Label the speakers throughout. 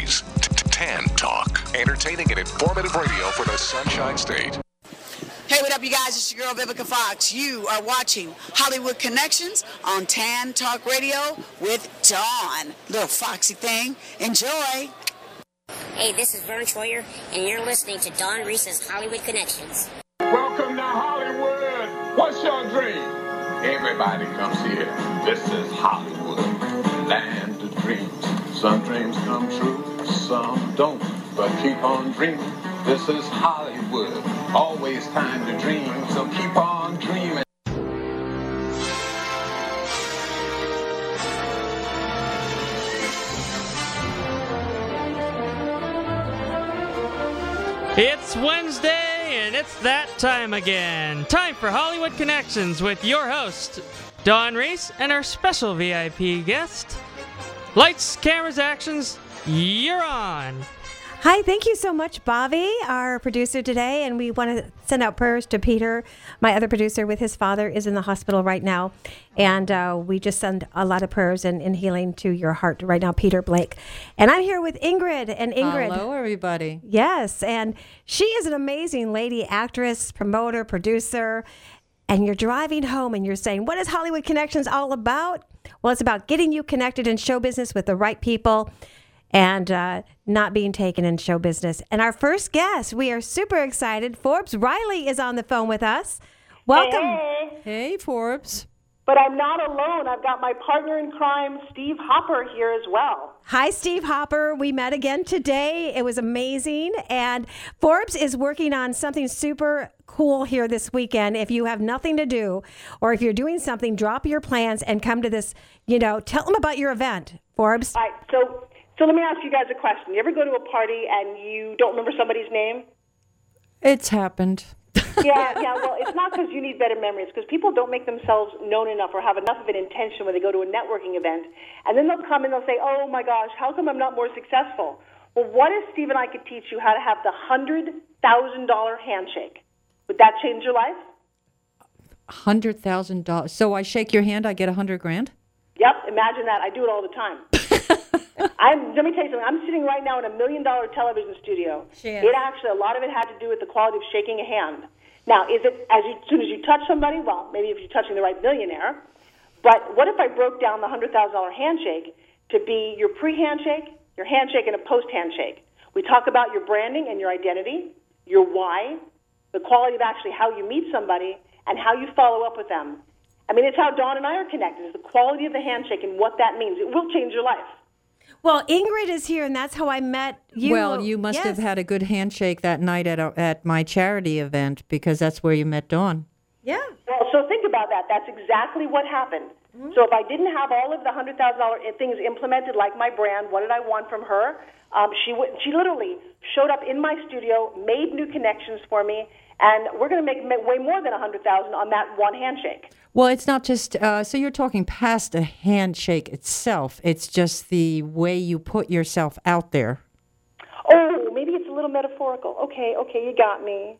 Speaker 1: Series. Tan Talk. Entertaining and informative radio for the Sunshine State.
Speaker 2: Hey, what up, you guys? It's your girl, Vivica Fox. You are watching Hollywood Connections on Tan Talk Radio with Dawn. Little foxy thing. Enjoy.
Speaker 3: Hey, this is Vern Troyer, and you're listening to Dawn Reese's Hollywood Connections.
Speaker 4: Welcome to Hollywood. What's your dream? Everybody comes here. This is Hollywood, land of dreams. Some dreams come true, some don't. But keep on dreaming. This is Hollywood. Always time to dream, so keep on dreaming.
Speaker 5: It's Wednesday, and it's that time again. Time for Hollywood Connections with your host, Dawn Reese, and our special VIP guest. Lights, cameras, actions, you're on.
Speaker 6: Hi, thank you so much, Bobby, our producer today, and we want to send out prayers to Peter, my other producer, with his father is in the hospital right now, and we just send a lot of prayers and healing to your heart right now, Peter Blake. And I'm here with Ingrid, and Ingrid.
Speaker 7: Hello, everybody.
Speaker 6: Yes, and she is an amazing lady, actress, promoter, producer, and you're driving home and you're saying, what is Hollywood Connections all about? Well, it's about getting you connected in show business with the right people, and not being taken in show business. And our first guest, we are super excited. Forbes Riley is on the phone with us. Welcome.
Speaker 7: Hey, Forbes.
Speaker 8: But I'm not alone. I've got my partner in crime, Steve Hopper, here as well.
Speaker 6: Hi, Steve Hopper. We met again today. It was amazing. And Forbes is working on something super cool here this weekend. If you have nothing to do, or if you're doing something, drop your plans and come to this, tell them about your event, Forbes.
Speaker 8: All right, so let me ask you guys a question. You ever go to a party and you don't remember somebody's name?
Speaker 7: It's happened.
Speaker 8: Yeah, well, it's not because you need better memories, because people don't make themselves known enough or have enough of an intention when they go to a networking event. And then they'll come and they'll say, oh my gosh, how come I'm not more successful? Well, what if Steve and I could teach you how to have the $100,000 handshake? Would that change your life?
Speaker 7: $100,000. So I shake your hand, I get $100,000?
Speaker 8: Yep, imagine that. I do it all the time. Let me tell you something. I'm sitting right now in $1 million television studio. It actually, a lot of it had to do with the quality of shaking a hand. Now, is it as soon as you touch somebody? Well, maybe if you're touching the right millionaire. But what if I broke down the $100,000 handshake to be your pre-handshake, your handshake, and a post-handshake? We talk about your branding and your identity, your why, the quality of actually how you meet somebody, and how you follow up with them. I mean, it's how Dawn and I are connected. It's the quality of the handshake and what that means. It will change your life.
Speaker 6: Well, Ingrid is here, and that's how I met you.
Speaker 7: Well, you must have had a good handshake that night at my charity event, because that's where you met Dawn.
Speaker 6: Yeah.
Speaker 8: Well, so think about that. That's exactly what happened. Mm-hmm. So if I didn't have all of the $100,000 things implemented, like my brand, what did I want from her? She literally showed up in my studio, made new connections for me, and we're going to make way more than $100,000 on that one handshake.
Speaker 7: Well, it's not just, so you're talking past a handshake itself. It's just the way you put yourself out there.
Speaker 8: Oh, maybe it's a little metaphorical. Okay, you got me.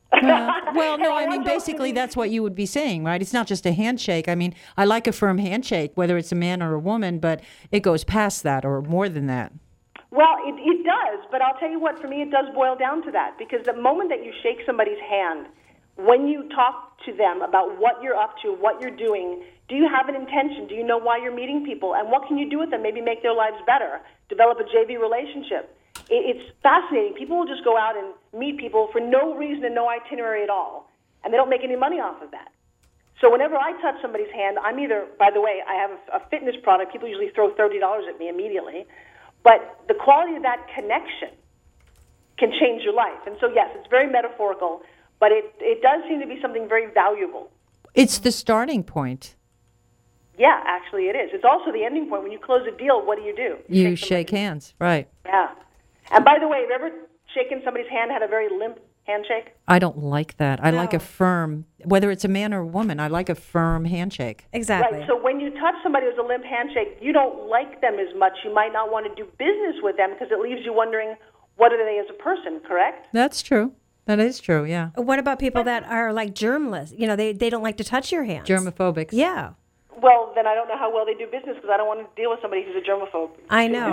Speaker 7: Well, no, I mean, basically that's what you would be saying, right? It's not just a handshake. I mean, I like a firm handshake, whether it's a man or a woman, but it goes past that or more than that.
Speaker 8: Well, it does, but I'll tell you what, for me it does boil down to that, because the moment that you shake somebody's hand, when you talk to them about what you're up to, what you're doing, do you have an intention? Do you know why you're meeting people? And what can you do with them? Maybe make their lives better, develop a JV relationship. It's fascinating. People will just go out and meet people for no reason and no itinerary at all, and they don't make any money off of that. So whenever I touch somebody's hand, I'm either, by the way, I have a fitness product. People usually throw $30 at me immediately. But the quality of that connection can change your life. And so, yes, it's very metaphorical, but it does seem to be something very valuable.
Speaker 7: It's the starting point.
Speaker 8: Yeah, actually it is. It's also the ending point. When you close a deal, what do?
Speaker 7: You shake hands, right.
Speaker 8: Yeah. And by the way, have you ever shaken somebody's hand, had a very limp handshake?
Speaker 7: I don't like that. I like a firm, whether it's a man or a woman, I like a firm handshake.
Speaker 6: Exactly.
Speaker 8: Right. So when you touch somebody with a limp handshake, you don't like them as much. You might not want to do business with them because it leaves you wondering, what are they as a person, correct?
Speaker 7: That's true. That is true, yeah.
Speaker 6: What about people that are like germless? They don't like to touch your hands.
Speaker 7: Germophobics.
Speaker 6: Yeah.
Speaker 8: Well, then I don't know how well they do business, because I don't want to deal with somebody who's a germaphobe.
Speaker 6: I know.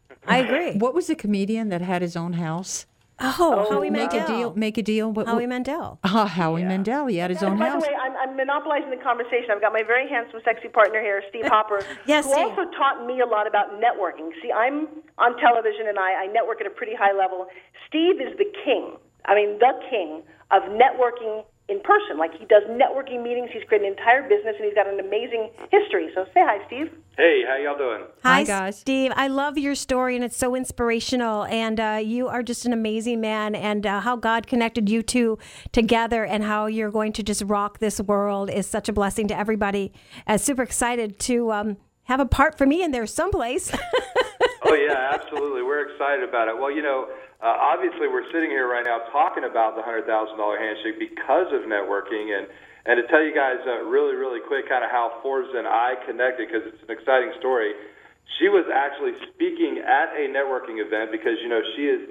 Speaker 6: I agree.
Speaker 7: What was the comedian that had his own house?
Speaker 6: Oh, Howie
Speaker 7: Make a
Speaker 6: Mandel.
Speaker 7: deal. Make a deal.
Speaker 6: Howie Mandel.
Speaker 7: Howie Mandel. He had his own
Speaker 8: By
Speaker 7: house.
Speaker 8: the way, I'm monopolizing the conversation. I've got my very handsome, sexy partner here, Steve Hopper,
Speaker 6: Yes,
Speaker 8: who
Speaker 6: Steve.
Speaker 8: also taught me a lot about networking. See, I'm on television, and I network at a pretty high level. Steve is the king. I mean, the king of networking in person. Like, he does networking meetings. He's created an entire business, and he's got an amazing history. So say hi, Steve.
Speaker 9: Hey, how y'all doing?
Speaker 6: Hi,
Speaker 7: guys.
Speaker 6: Steve. I love your story, and it's so inspirational. And you are just an amazing man. And how God connected you two together, and how you're going to just rock this world is such a blessing to everybody. Super excited to have a part for me in there someplace.
Speaker 9: Oh, yeah, absolutely. We're excited about it. Well, obviously we're sitting here right now talking about the $100,000 handshake because of networking. And to tell you guys really, really quick kind of how Forbes and I connected, because it's an exciting story. She was actually speaking at a networking event because, she's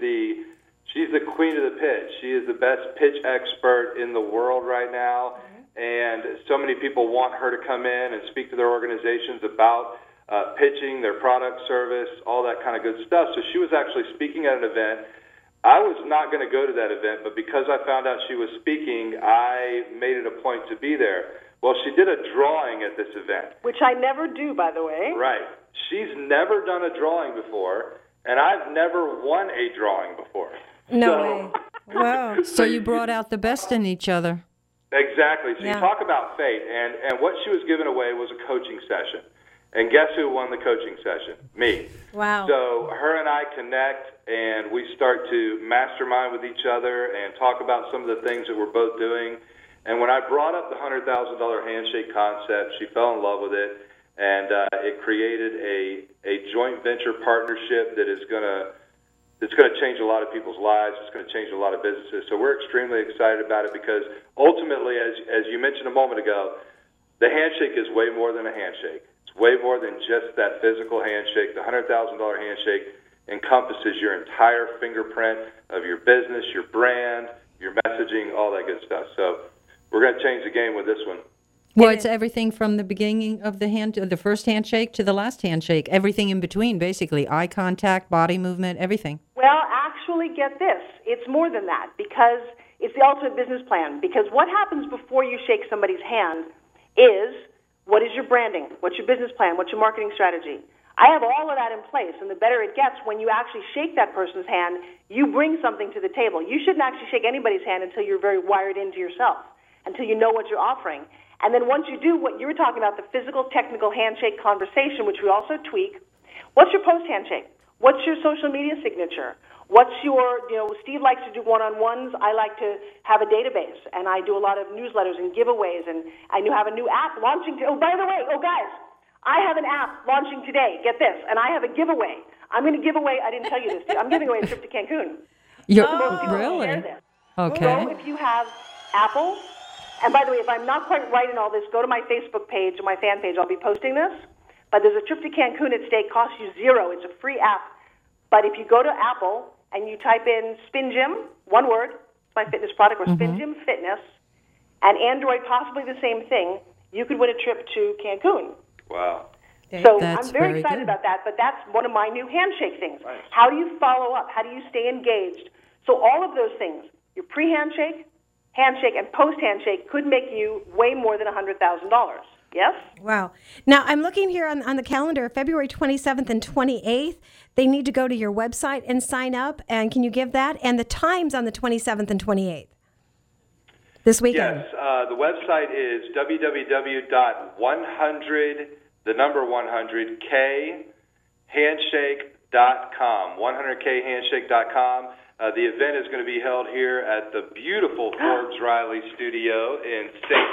Speaker 9: the queen of the pitch. She is the best pitch expert in the world right now. And so many people want her to come in and speak to their organizations about pitching, their product, service, all that kind of good stuff. So she was actually speaking at an event. I was not going to go to that event, but because I found out she was speaking, I made it a point to be there. Well, she did a drawing at this event.
Speaker 8: Which I never do, by the way.
Speaker 9: Right. She's never done a drawing before, and I've never won a drawing before.
Speaker 6: No way. Wow.
Speaker 7: So you brought out the best in each other.
Speaker 9: Exactly. So
Speaker 6: Yeah.
Speaker 9: you talk about fate, and what she was giving away was a coaching session. And guess who won the coaching session? Me.
Speaker 6: Wow.
Speaker 9: So her and I connect, and we start to mastermind with each other and talk about some of the things that we're both doing. And when I brought up the $100,000 handshake concept, she fell in love with it, and it created a joint venture partnership that is going to change a lot of people's lives. It's going to change a lot of businesses. So we're extremely excited about it because ultimately, as you mentioned a moment ago, the handshake is way more than a handshake. Way more than just that physical handshake. The $100,000 handshake encompasses your entire fingerprint of your business, your brand, your messaging, all that good stuff. So we're going to change the game with this one.
Speaker 7: Well, it's everything from the beginning of the first handshake to the last handshake. Everything in between, basically. Eye contact, body movement, everything.
Speaker 8: Well, actually, get this. It's more than that, because it's the ultimate business plan. Because what happens before you shake somebody's hand is, what is your branding? What's your business plan? What's your marketing strategy? I have all of that in place, and the better it gets, when you actually shake that person's hand, you bring something to the table. You shouldn't actually shake anybody's hand until you're very wired into yourself, until you know what you're offering. And then once you do what you were talking about, the physical, technical handshake conversation, which we also tweak, what's your post-handshake? What's your social media signature? What's your, Steve likes to do one-on-ones. I like to have a database, and I do a lot of newsletters and giveaways, and I have a new app launching. By the way, guys, I have an app launching today. Get this, and I have a giveaway. I'm going to give away, I didn't tell you this, Steve. I'm giving away a trip to Cancun.
Speaker 7: Really?
Speaker 8: Share this.
Speaker 7: Okay.
Speaker 8: So if you have Apple, and by the way, if I'm not quite right in all this, go to my Facebook page, my fan page. I'll be posting this. But there's a trip to Cancun at stake, costs you $0. It's a free app. But if you go to Apple and you type in Spin Gym, one word, it's my fitness product, or Spin Gym Fitness, and Android possibly the same thing, you could win a trip to Cancun.
Speaker 9: Wow.
Speaker 8: So
Speaker 7: That's
Speaker 8: I'm very
Speaker 7: very
Speaker 8: excited
Speaker 7: good.
Speaker 8: about that, but that's one of my new handshake things.
Speaker 9: Nice.
Speaker 8: How do you follow up? How do you stay engaged? So all of those things, your pre-handshake, handshake, and post-handshake could make you way more than $100,000. Yes?
Speaker 6: Wow. Now, I'm looking here on the calendar, February 27th and 28th. They need to go to your website and sign up. And can you give that? And the times on the 27th and 28th this weekend.
Speaker 9: Yes, the website is www.100K-handshake.com, 100Khandshake.com. The event is going to be held here at the beautiful Forbes Riley studio in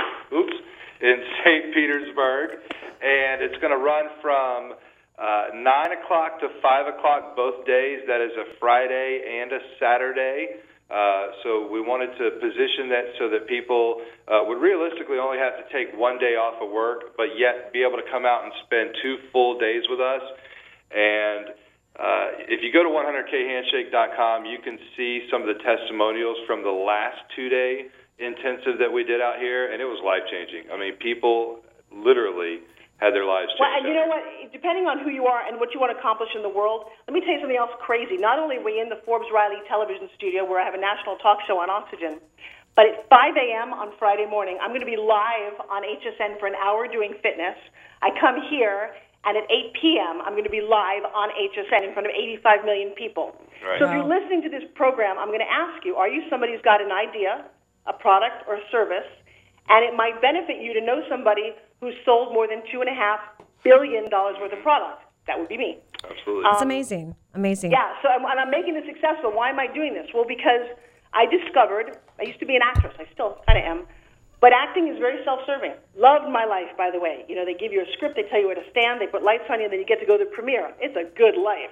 Speaker 9: St. Petersburg, and it's going to run from 9 o'clock to 5 o'clock both days. That is a Friday and a Saturday. So we wanted to position that so that people would realistically only have to take one day off of work, but yet be able to come out and spend 2 full days with us. And if you go to 100Khandshake.com, you can see some of the testimonials from the last 2-day intensive that we did out here, and it was life-changing. I mean, people literally had their lives changed.
Speaker 8: Well, and you know what? Depending on who you are and what you want to accomplish in the world, let me tell you something else crazy. Not only are we in the Forbes Riley television studio where I have a national talk show on Oxygen, but at 5 a.m. on Friday morning, I'm going to be live on HSN for an hour doing fitness. I come here, and at 8 p.m., I'm going to be live on HSN in front of 85 million people.
Speaker 9: Right.
Speaker 8: So if you're listening to this program, I'm going to ask you, are you somebody who's got an idea, a product, or a service, and it might benefit you to know somebody who's sold more than $2.5 billion worth of product? That would be me.
Speaker 9: Absolutely.
Speaker 6: It's amazing. Amazing.
Speaker 8: Yeah, so and I'm making this successful. Why am I doing this? Well, because I discovered, I used to be an actress. I still kind of am. But acting is very self-serving. Loved my life, by the way. You know, they give you a script, they tell you where to stand, they put lights on you, and then you get to go to the premiere. It's a good life.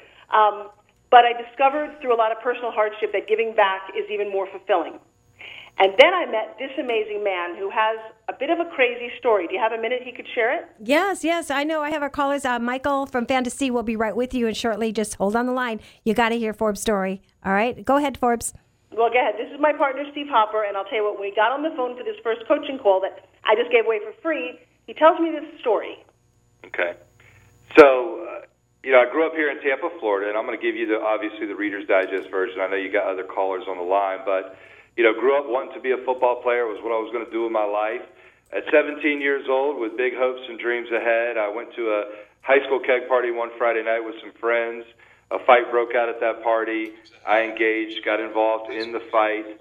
Speaker 8: But I discovered through a lot of personal hardship that giving back is even more fulfilling. And then I met this amazing man who has a bit of a crazy story. Do you have a minute he could share it?
Speaker 6: Yes. I know. I have our callers. Michael from Fantasy will be right with you, and shortly, just hold on the line. You got to hear Forbes' story. All right? Go ahead, Forbes.
Speaker 8: Well, go ahead. This is my partner, Steve Hopper, and I'll tell you what, when we got on the phone for this first coaching call that I just gave away for free, he tells me this story.
Speaker 9: Okay. So, I grew up here in Tampa, Florida, and I'm going to give you, obviously, the Reader's Digest version. I know you got other callers on the line, but, grew up wanting to be a football player was what I was going to do with my life. At 17 years old, with big hopes and dreams ahead, I went to a high school keg party one Friday night with some friends. A fight broke out at that party. I engaged, got involved in the fight.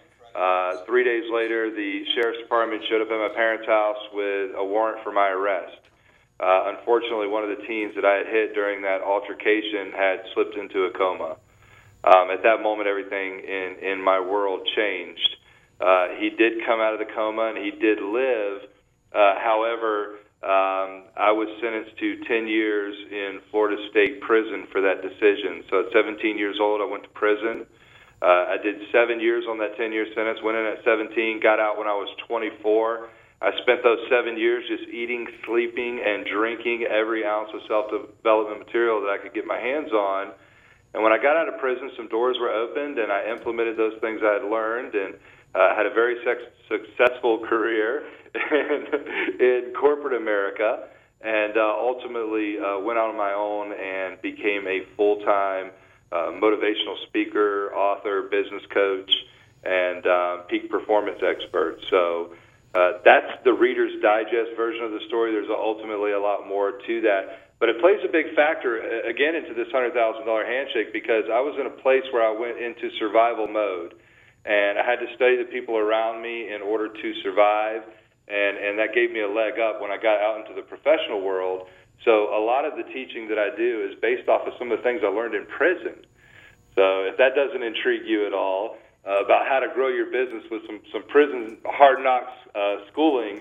Speaker 9: 3 days later, the sheriff's department showed up at my parents' house with a warrant for my arrest. Unfortunately, one of the teens that I had hit during that altercation had slipped into a coma. At that moment, everything in my world changed. He did come out of the coma, and he did live. However, I was sentenced to 10 years in Florida State Prison for that decision. So at 17 years old, I went to prison. I did 7 years on that 10-year sentence, went in at 17, got out when I was 24. I spent those 7 years just eating, sleeping, and drinking every ounce of self-development material that I could get my hands on. And when I got out of prison, some doors were opened, and I implemented those things I had learned, and had a very successful career in corporate America, and ultimately went out on my own and became a full-time motivational speaker, author, business coach, and peak performance expert. So that's the Reader's Digest version of the story. There's ultimately a lot more to that. But it plays a big factor, again, into this $100,000 handshake, because I was in a place where I went into survival mode, and I had to study the people around me in order to survive, and that gave me a leg up when I got out into the professional world. So a lot of the teaching that I do is based off of some of the things I learned in prison. So if that doesn't intrigue you at all about how to grow your business with some prison hard knocks schooling,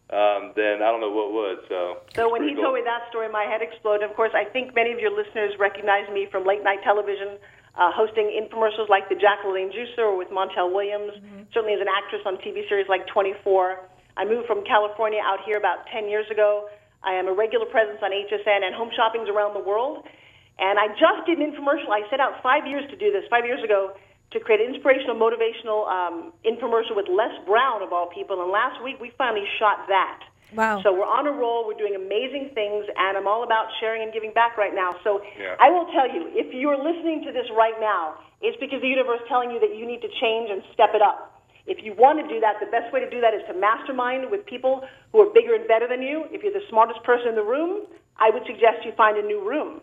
Speaker 9: then I don't know what would. So
Speaker 8: when he told me that story, my head exploded. Of course, I think many of your listeners recognize me from late night television, hosting infomercials like the Jacqueline Juicer with Montel Williams, certainly as an actress on TV series like 24. I moved from California out here about 10 years ago. I am a regular presence on HSN and home shoppings around the world. And I just did an infomercial. I set out 5 years to do this, 5 years ago, to create an inspirational, motivational infomercial with Les Brown, of all people. And last week, we finally shot that.
Speaker 6: Wow.
Speaker 8: So we're on a roll. We're doing amazing things, and I'm all about sharing and giving back right now. So I will tell you, if you're listening to this right now, it's because the universe is telling you that you need to change and step it up. If you want to do that, the best way to do that is to mastermind with people who are bigger and better than you. If you're the smartest person in the room, I would suggest you find a new room.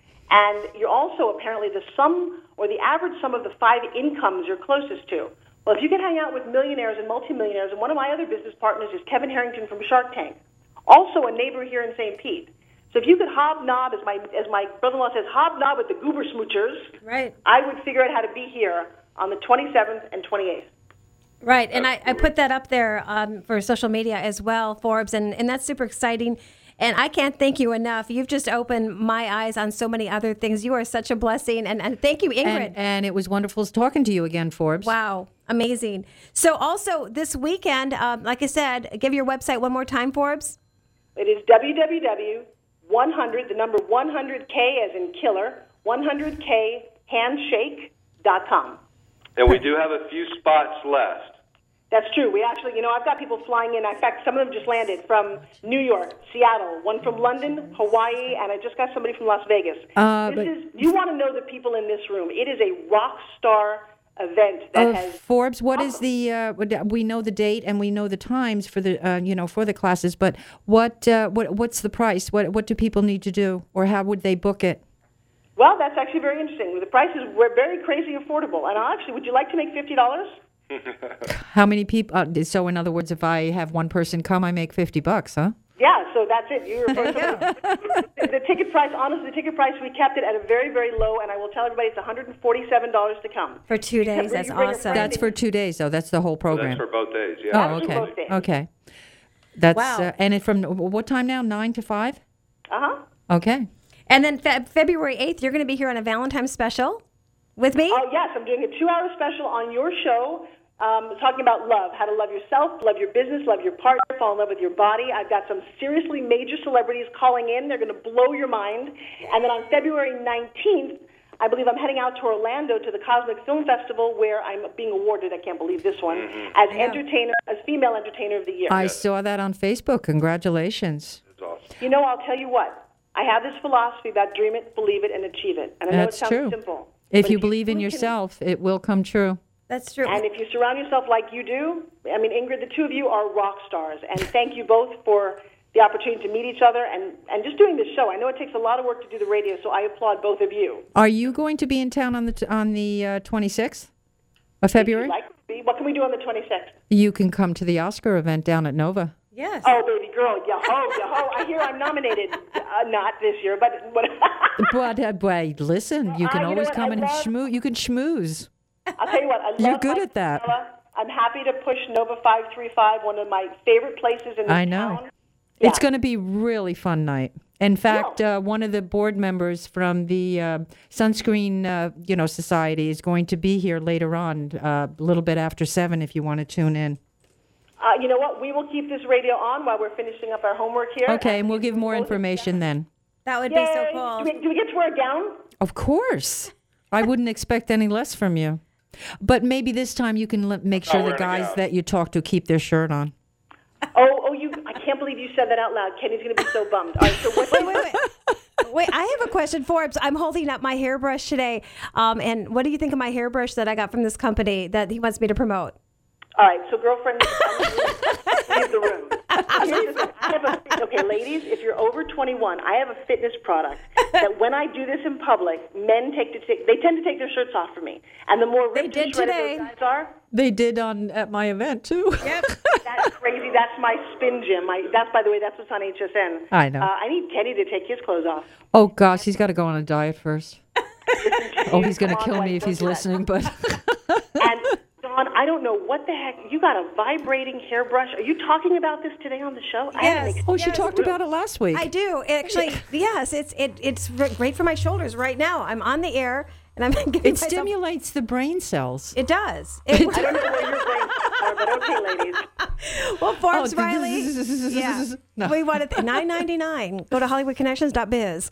Speaker 8: And you're also apparently the sum or the average sum of the 5 incomes you're closest to. Well, if you can hang out with millionaires and multimillionaires, and one of my other business partners is Kevin Harrington from Shark Tank, also a neighbor here in St. Pete. So if you could hobnob, as my brother-in-law says, hobnob with the goober smoochers,
Speaker 6: right,
Speaker 8: I would figure out how to be here on the 27th and 28th.
Speaker 6: Right, and I put that up there for social media as well, Forbes, and that's super exciting. And I can't thank you enough. You've just opened my eyes on so many other things. You are such a blessing. And thank you, Ingrid.
Speaker 7: And it was wonderful talking to you again, Forbes.
Speaker 6: Wow. Amazing. So also this weekend, like I said, give your website one more time, Forbes.
Speaker 8: It is www.100, the number 100K as in killer, 100khandshake.com.
Speaker 9: And we do have a few spots left.
Speaker 8: That's true. We actually, I've got people flying in. In fact, some of them just landed from New York, Seattle, one from London, Hawaii, and I just got somebody from Las Vegas. You want to know the people in this room. It is a rock star event that has
Speaker 7: Forbes. What is the? We know the date and we know the times for the for the classes. But what's the price? What do people need to do, or how would they book it?
Speaker 8: Well, that's actually very interesting. The prices were very crazy affordable. And would you like to make $50?
Speaker 7: How many people? So, in other words, if I have one person come, I make $50, huh?
Speaker 8: Yeah, so that's it. You refer to the ticket price. Honestly, the ticket price, we kept it at a very, very low, and I will tell everybody it's $147 to come.
Speaker 6: For 2 days, that's awesome.
Speaker 7: That's for 2 days, though. That's the whole program.
Speaker 9: That's for both days, yeah.
Speaker 7: Oh, okay.
Speaker 8: Both days.
Speaker 7: Okay. That's
Speaker 6: Wow.
Speaker 7: and it from what time now? 9 to 5?
Speaker 8: Uh-huh.
Speaker 7: Okay.
Speaker 6: And then February 8th, you're going to be here on a Valentine's special with me?
Speaker 8: Oh, yes. I'm doing a 2-hour special on your show talking about love, how to love yourself, love your business, love your partner, fall in love with your body. I've got some seriously major celebrities calling in. They're going to blow your mind. And then on February 19th, I believe I'm heading out to Orlando to the Cosmic Film Festival where I'm being awarded, I can't believe this one, as Female Entertainer of the Year.
Speaker 7: I saw that on Facebook. Congratulations.
Speaker 9: That's awesome.
Speaker 8: You know, I'll tell you what. I have this philosophy about dream it, believe it, and achieve it. And I know
Speaker 7: That's
Speaker 8: it sounds
Speaker 7: true.
Speaker 8: simple.
Speaker 7: If
Speaker 8: but
Speaker 7: you believe in yourself, it will come true.
Speaker 6: That's true.
Speaker 8: And if you surround yourself like you do, I mean, Ingrid, the two of you are rock stars. And thank you both for the opportunity to meet each other and just doing this show. I know it takes a lot of work to do the radio, so I applaud both of you.
Speaker 7: Are you going to be in town on the 26th of February?
Speaker 8: If you'd like to be, what can we do on the 26th?
Speaker 7: You can come to the Oscar event down at Nova.
Speaker 6: Yes.
Speaker 8: Oh, baby girl, yo-ho. I hear I'm nominated. Not this year, but...
Speaker 7: But listen, you can
Speaker 8: you know
Speaker 7: always
Speaker 8: what?
Speaker 7: come and
Speaker 8: I love-
Speaker 7: schmooze. You can schmooze.
Speaker 8: I'll tell you what, I love
Speaker 7: You're good
Speaker 8: my
Speaker 7: at that.
Speaker 8: Stella. I'm happy to push Nova 535, one of my favorite places in this
Speaker 7: I know.
Speaker 8: town.
Speaker 7: It's
Speaker 8: Yeah.
Speaker 7: going to be really fun night. In fact, one of the board members from the Sunscreen, Society is going to be here later on, a little bit after 7 if you want to tune in.
Speaker 8: You know what? We will keep this radio on while we're finishing up our homework here.
Speaker 7: Okay, and we'll give more information then.
Speaker 6: That would
Speaker 8: Yay.
Speaker 6: be so cool.
Speaker 8: Do we get to wear a gown?
Speaker 7: Of course. I wouldn't expect any less from you. But maybe this time you can make sure the
Speaker 9: wearing a
Speaker 7: guys
Speaker 9: gown.
Speaker 7: that you talk to keep their shirt on.
Speaker 8: I can't believe you said that out loud. Kenny's going to be so bummed. All right, so
Speaker 6: Wait, I have a question, Forbes. I'm holding up my hairbrush today. And what do you think of my hairbrush that I got from this company that he wants me to promote?
Speaker 8: All right, so girlfriend, leave the room. Okay, ladies, if you're over 21, I have a fitness product that when I do this in public, men tend to take their shirts off for me. And the more ripped and shredded those guys are,
Speaker 7: They did at my event too.
Speaker 6: Yep.
Speaker 8: that's crazy. That's my spin gym. By the way, that's what's on HSN.
Speaker 7: I know.
Speaker 8: I need Kenny to take his clothes off.
Speaker 7: Oh gosh, he's got to go on a diet first. Oh, he's going to
Speaker 8: Come
Speaker 7: kill
Speaker 8: on,
Speaker 7: me if
Speaker 8: don't
Speaker 7: he's
Speaker 8: do that.
Speaker 7: listening, but
Speaker 8: And Dawn, I don't know what the heck. You got a vibrating hairbrush. Are you talking about this today on the show?
Speaker 6: Yes.
Speaker 7: oh, she talked about it last week.
Speaker 6: I do. Actually, yes, it's great for my shoulders right now. I'm on the air, and I'm giving
Speaker 7: It
Speaker 6: myself-
Speaker 7: stimulates the brain cells.
Speaker 6: It does.
Speaker 8: I don't know where your brains are, but okay, ladies.
Speaker 6: Well, Forbes
Speaker 7: Oh,
Speaker 6: Riley. Yeah.
Speaker 7: No.
Speaker 6: We wanted $9.99. Go to HollywoodConnections.biz.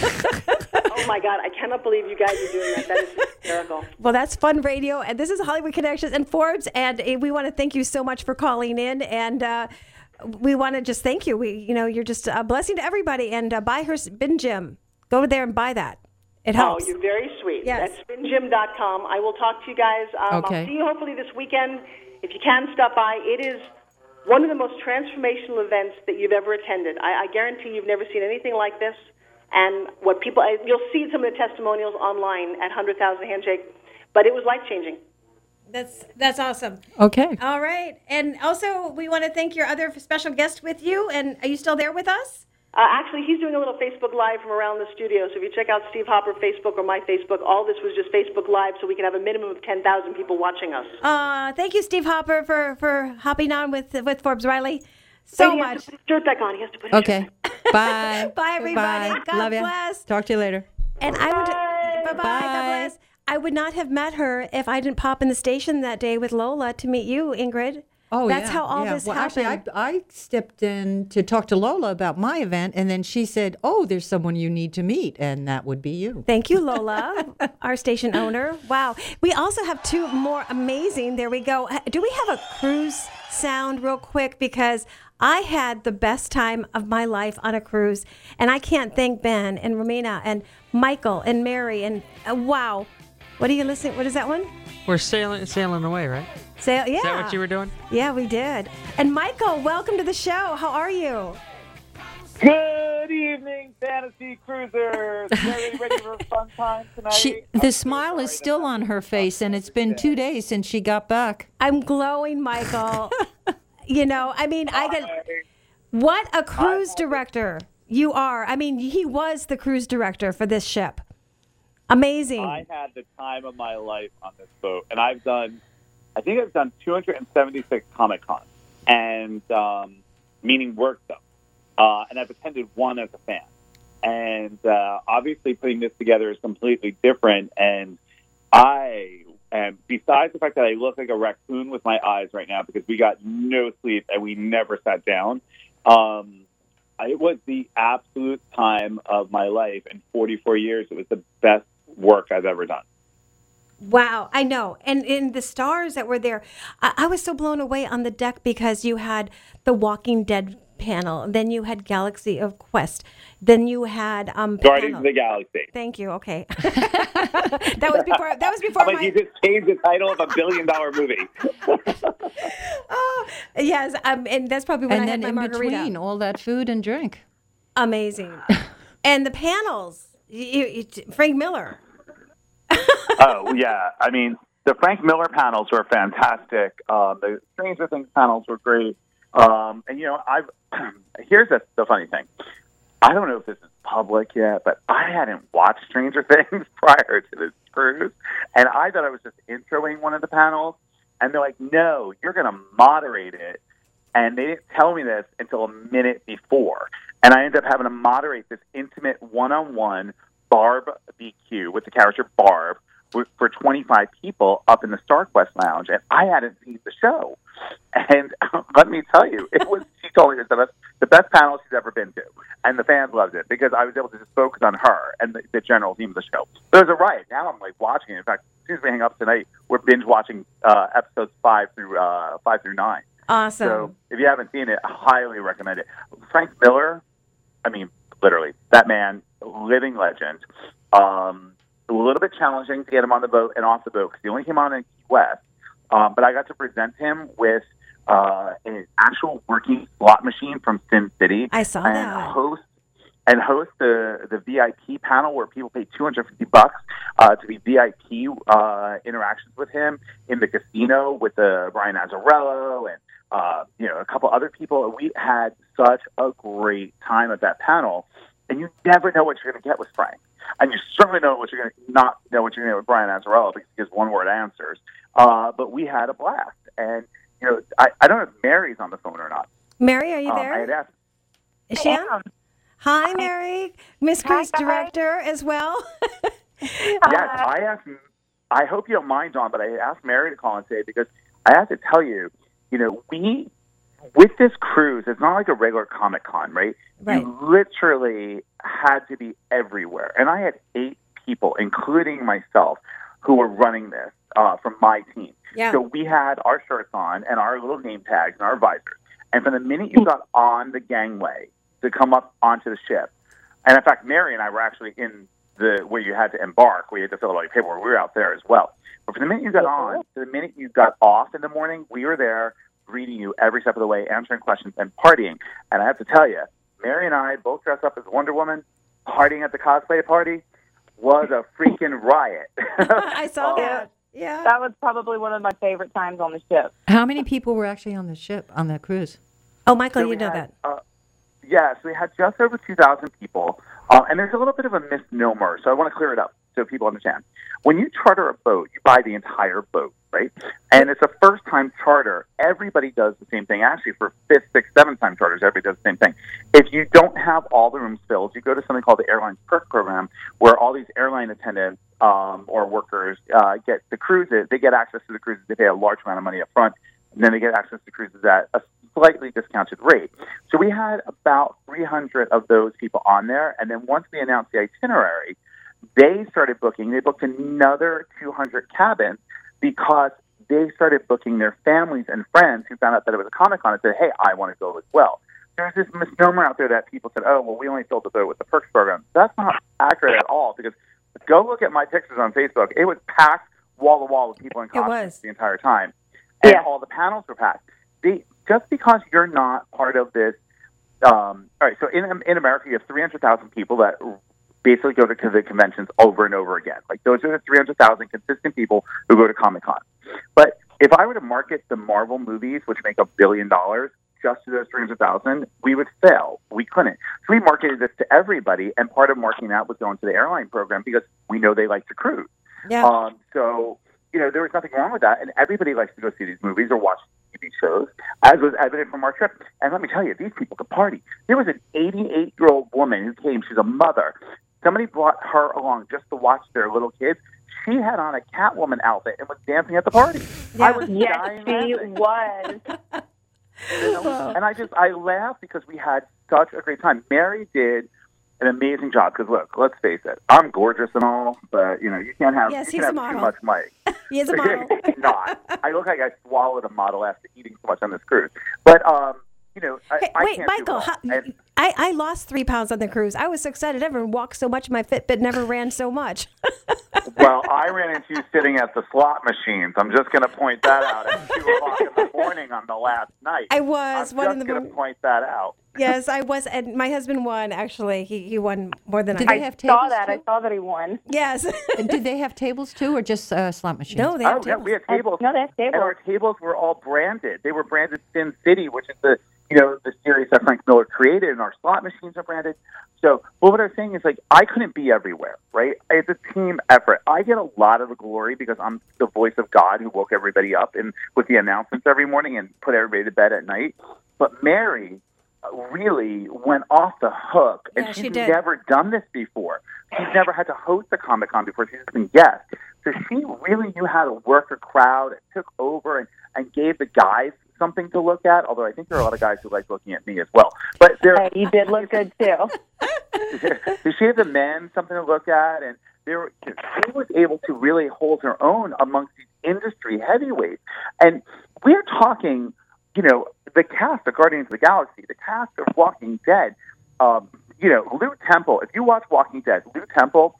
Speaker 8: Oh my God, I cannot believe you guys are doing that. That is hysterical.
Speaker 6: Well, that's fun radio, and this is Hollywood Connections and Forbes, and we want to thank you so much for calling in, and we want to just thank you. You're just a blessing to everybody, and buy her spin gym. Go there and buy that. It helps.
Speaker 8: Oh, you're very sweet.
Speaker 6: Yes.
Speaker 8: That's spingym.com. I will talk to you guys.
Speaker 7: Okay.
Speaker 8: I'll see you hopefully this weekend. If you can, stop by. It is one of the most transformational events that you've ever attended. I guarantee you've never seen anything like this. And you'll see some of the testimonials online at 100,000 Handshake, but it was life-changing.
Speaker 6: That's awesome.
Speaker 7: Okay.
Speaker 6: All right. And also, we want to thank your other special guest with you. And are you still there with us?
Speaker 8: Actually, he's doing a little Facebook Live from around the studio. So if you check out Steve Hopper Facebook or my Facebook, all this was just Facebook Live so we can have a minimum of 10,000 people watching us.
Speaker 6: Thank you, Steve Hopper, for hopping on with Forbes Riley. So
Speaker 8: He
Speaker 6: much.
Speaker 8: has to put his shirt back on. He has to put his
Speaker 7: Okay. Bye.
Speaker 6: Bye, everybody.
Speaker 7: Bye.
Speaker 6: God
Speaker 7: Love ya.
Speaker 6: bless.
Speaker 7: Talk to you later.
Speaker 6: And I would bye-bye. God
Speaker 7: Bye.
Speaker 6: bless. I would not have met her if I didn't pop in the station that day with Lola to meet you, Ingrid.
Speaker 7: Oh,
Speaker 6: That's
Speaker 7: yeah,
Speaker 6: how all
Speaker 7: yeah.
Speaker 6: this
Speaker 7: well,
Speaker 6: happened.
Speaker 7: Actually, I stepped in to talk to Lola about my event, and then she said, "Oh, there's someone you need to meet," and that would be you.
Speaker 6: Thank you, Lola, our station owner. Wow. We also have two more amazing. There we go. Do we have a cruise sound real quick? Because I had the best time of my life on a cruise, and I can't thank Ben and Romina and Michael and Mary and wow. What are you listening? What is that one?
Speaker 5: We're sailing away, right?
Speaker 6: Yeah.
Speaker 5: Is that what you were doing?
Speaker 6: Yeah, we did. And Michael, welcome to the show. How are you?
Speaker 10: Good evening, fantasy cruisers. Ready for a fun time tonight?
Speaker 7: The smile is still on her face, and it's been 2 days since she got back.
Speaker 6: I'm glowing, Michael. What a cruise director you are. I mean, he was the cruise director for this ship. Amazing.
Speaker 10: I had the time of my life on this boat, and I think I've done 276 Comic Cons, and meaning work them. And I've attended one as a fan. And obviously putting this together is completely different. And besides the fact that I look like a raccoon with my eyes right now because we got no sleep and we never sat down, it was the absolute time of my life. In 44 years, it was the best work I've ever done.
Speaker 6: Wow, I know. And in the stars that were there, I was so blown away on the deck because you had the Walking Dead panel, then you had Galaxy of Quest, then you had
Speaker 10: Guardians of the Galaxy.
Speaker 6: Thank you. Okay, that was before.
Speaker 10: You just changed the title of a $1 billion movie.
Speaker 6: Oh yes, and that's probably when I had my margarita.
Speaker 7: And then in between all that food and drink.
Speaker 6: Amazing, and the panels. Frank Miller.
Speaker 10: Oh yeah, I mean the Frank Miller panels were fantastic. The Stranger Things panels were great. And here's the funny thing. I don't know if this is public yet, but I hadn't watched Stranger Things prior to this cruise, and I thought I was just introing one of the panels, and they're like, "No, you're going to moderate it," and they didn't tell me this until a minute before, and I ended up having to moderate this intimate one-on-one Barb BQ with the character Barb for 25 people up in the StarQuest Lounge, and I hadn't seen the show. And let me tell you, she told me it was the best panel she's ever been to. And the fans loved it because I was able to just focus on her and the general theme of the show. But it was a riot. Now I'm watching it. In fact, as soon as we hang up tonight, we're binge watching episodes 5 through 9.
Speaker 6: Awesome.
Speaker 10: So if you haven't seen it, I highly recommend it. Frank Miller, I mean, literally, that man, living legend. A little bit challenging to get him on the boat and off the boat because he only came on in Key West. But I got to present him with an actual working slot machine from Sim City.
Speaker 6: I saw that.
Speaker 10: Host the VIP panel where people pay $250 to be VIP interactions with him in the casino with Brian Azzarello and a couple other people. We had such a great time at that panel, and you never know what you're going to get with Frank. And you certainly not know what you're going to get with Brian Azzarello because he gives one-word answers. But we had a blast. And, I don't know if Mary's on the phone or not.
Speaker 6: Mary, are you there?
Speaker 10: I had asked.
Speaker 6: Is she on? Hi, Mary. Miss Cruise Director as well.
Speaker 10: Yes, I hope you don't mind, Dawn, but I asked Mary to call and say because I have to tell you, with this cruise, it's not like a regular Comic-Con, right?
Speaker 6: Right.
Speaker 10: You literally had to be everywhere. And I had 8 people, including myself, who were running this from my team.
Speaker 6: Yeah.
Speaker 10: So we had our shirts on and our little name tags and our visors. And from the minute you got on the gangway to come up onto the ship, and in fact, Mary and I were actually in where you had to embark, where you had to fill out all your paperwork. We were out there as well. But from the minute you got on to the minute you got off in the morning, we were there greeting you every step of the way, answering questions, and partying. And I have to tell you, Mary and I, both dressed up as Wonder Woman, partying at the cosplay party, was a freaking riot.
Speaker 6: I saw that. Yeah.
Speaker 11: That was probably one of my favorite times on the ship.
Speaker 7: How many people were actually on the ship, on that cruise?
Speaker 6: Oh, Michael,
Speaker 10: So
Speaker 6: you know that.
Speaker 10: Yes, we had just over 2,000 people. And there's a little bit of a misnomer, so I want to clear it up so people understand. When you charter a boat, you buy the entire boat, right? And it's a first-time charter. Everybody does the same thing. Actually, for 5th, 6th, 7th-time charters, everybody does the same thing. If you don't have all the rooms filled, you go to something called the Airlines Perk Program, where all these airline attendants or workers get the cruises. They get access to the cruises. They pay a large amount of money up front. And then they get access to cruises at a slightly discounted rate. So we had about 300 of those people on there. And then once we announced the itinerary, they started booking. They booked another 200 cabins because they started booking their families and friends who found out that it was a Comic-Con and said, hey, I want to go as well. There's this misnomer out there that people said, oh, well, we only filled the boat with the Perks program. That's not accurate at all, because go look at my pictures on Facebook. It was packed wall to wall with people in costumes the entire time. And all the panels were packed. Just because you're not part of this, all right, so in America, you have 300,000 people that basically go to the conventions over and over again. Like, those are the 300,000 consistent people who go to Comic-Con. But if I were to market the Marvel movies, which make $1 billion, just to those 300,000, we would fail. We couldn't. So we marketed this to everybody, and part of marketing that was going to the airline program because we know they like to cruise.
Speaker 6: Yeah.
Speaker 10: So, there was nothing wrong with that, and everybody likes to go see these movies or watch TV shows, as was evident from our trip. And let me tell you, these people could party. There was an 88-year-old woman who came. She's a mother. Somebody brought her along just to watch their little kids. She had on a Catwoman outfit and was dancing at the party.
Speaker 6: Yeah.
Speaker 10: I was
Speaker 11: Yes,
Speaker 10: dying
Speaker 11: she
Speaker 10: laughing.
Speaker 11: was.
Speaker 10: And I laughed because we had such a great time. Mary did an amazing job because, look, let's face it, I'm gorgeous and all, but, you can't have,
Speaker 6: Yes,
Speaker 10: you
Speaker 6: he's
Speaker 10: can
Speaker 6: a
Speaker 10: have too
Speaker 6: model.
Speaker 10: much Mike.
Speaker 6: He is a model.
Speaker 10: Not. I look like I swallowed a model after eating so much on this cruise. But, I
Speaker 6: Wait,
Speaker 10: can't
Speaker 6: Michael,
Speaker 10: do it all.
Speaker 6: I lost 3 pounds on the cruise. I was so excited. I never walked so much. My Fitbit never ran so much.
Speaker 10: Well, I ran into you sitting at the slot machines. I'm just going to point that out at 2 o'clock in the morning on the last night.
Speaker 6: I was.
Speaker 10: I'm
Speaker 6: one in
Speaker 10: just
Speaker 6: the
Speaker 10: going to point that out.
Speaker 6: Yes, I was. And my husband won, actually. He won more than
Speaker 7: Did
Speaker 6: I
Speaker 7: they have
Speaker 11: I saw
Speaker 7: tables
Speaker 11: that.
Speaker 7: too?
Speaker 11: I saw that he won.
Speaker 6: Yes.
Speaker 7: Did they have tables too, or just slot machines?
Speaker 6: No, they have
Speaker 10: Yeah,
Speaker 6: tables.
Speaker 10: we had tables.
Speaker 11: No, they have tables.
Speaker 10: And our tables were all branded. They were branded Sin City, which is the series that Frank Miller created, and our slot machines are branded. So, what I was saying is, like, I couldn't be everywhere, right? It's a team effort. I get a lot of the glory because I'm the voice of God who woke everybody up and with the announcements every morning and put everybody to bed at night. But Mary really went off the hook, and
Speaker 6: Yeah, she
Speaker 10: she's
Speaker 6: did.
Speaker 10: never done this before. She's never had to host a Comic-Con before. She's been guest. So she really knew how to work a crowd and took over and gave the guys something to look at, although I think there are a lot of guys who like looking at me as well. But
Speaker 11: Hey, you did look good, too.
Speaker 10: she gave the men something to look at, and she was able to really hold her own amongst these industry heavyweights. And we're talking, the cast of Guardians of the Galaxy, the cast of Walking Dead, Lou Temple. If you watch Walking Dead, Lou Temple,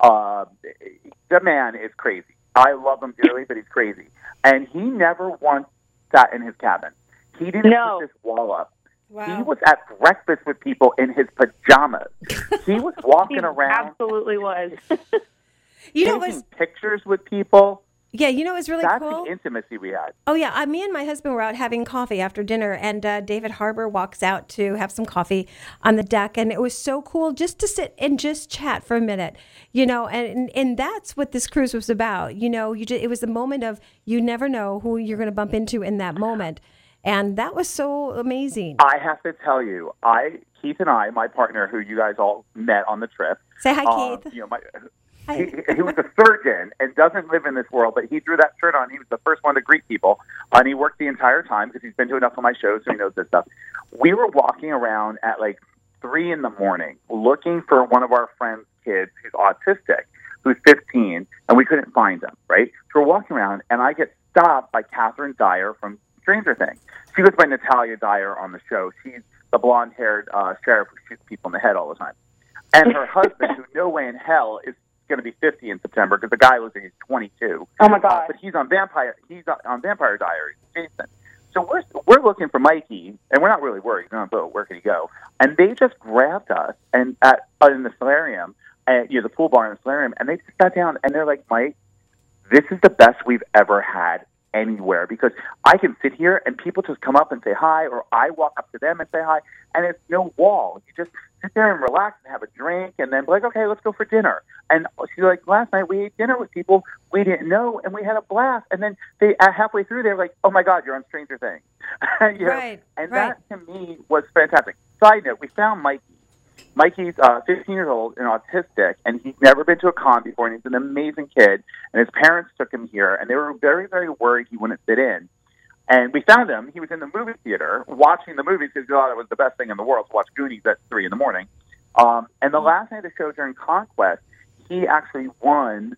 Speaker 10: the man is crazy. I love him dearly, but he's crazy. And he never once sat in his cabin. He didn't put this wall up.
Speaker 6: Wow.
Speaker 10: He was at breakfast with people in his pajamas. He was walking
Speaker 11: He
Speaker 10: around.
Speaker 11: absolutely was.
Speaker 10: Taking pictures with people.
Speaker 6: Yeah, it was really
Speaker 10: That's
Speaker 6: cool.
Speaker 10: the intimacy we had.
Speaker 6: Oh, yeah. Me and my husband were out having coffee after dinner, and David Harbour walks out to have some coffee on the deck. And it was so cool just to sit and just chat for a minute, and that's what this cruise was about. It was the moment of you never know who you're going to bump into in that moment. And that was so amazing.
Speaker 10: I have to tell you, Keith and I, my partner, who you guys all met on the trip.
Speaker 6: Say hi, Keith.
Speaker 10: He was a surgeon and doesn't live in this world, but he threw that shirt on. He was the first one to greet people, and he worked the entire time because he's been to enough of my shows, so he knows this stuff. We were walking around at like 3 a.m. looking for one of our friends' kids who's autistic, who's 15, and we couldn't find him, right? So we're walking around, and I get stopped by Catherine Dyer from Stranger Things. She goes by Natalia Dyer on the show. She's the blonde-haired sheriff who shoots people in the head all the time. And her husband, who no way in hell is going to be 50 in September because the guy looks like he's 22.
Speaker 11: Oh my God!
Speaker 10: But he's on Vampire Diaries, Jason. So we're looking for Mikey, and we're not really worried. We're not, where can he go? And they just grabbed us and in the solarium, the pool bar in the solarium, and they sat down and they're like, Mike, this is the best we've ever had anywhere because I can sit here and people just come up and say hi, or I walk up to them and say hi, and it's no wall. You just sit there and relax and have a drink, and then be like, okay, let's go for dinner. And she's like, last night we ate dinner with people we didn't know, and we had a blast. And then they halfway through, they were like, oh my God, you're on Stranger Things.
Speaker 6: Right.
Speaker 10: That to me was fantastic. Side note, we found Mikey. Mikey's 15 years old and autistic, and he's never been to a con before, and he's an amazing kid. And his parents took him here, and they were very, very worried he wouldn't fit in. And we found him. He was in the movie theater watching the movie because he thought it was the best thing in the world to watch Goonies at 3 in the morning. And the last night of the show during Conquest, he actually won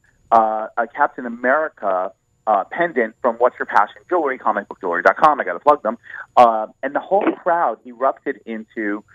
Speaker 10: a Captain America pendant from What's Your Passion Jewelry, comicbookjewelry.com. I got to plug them. And the whole crowd erupted into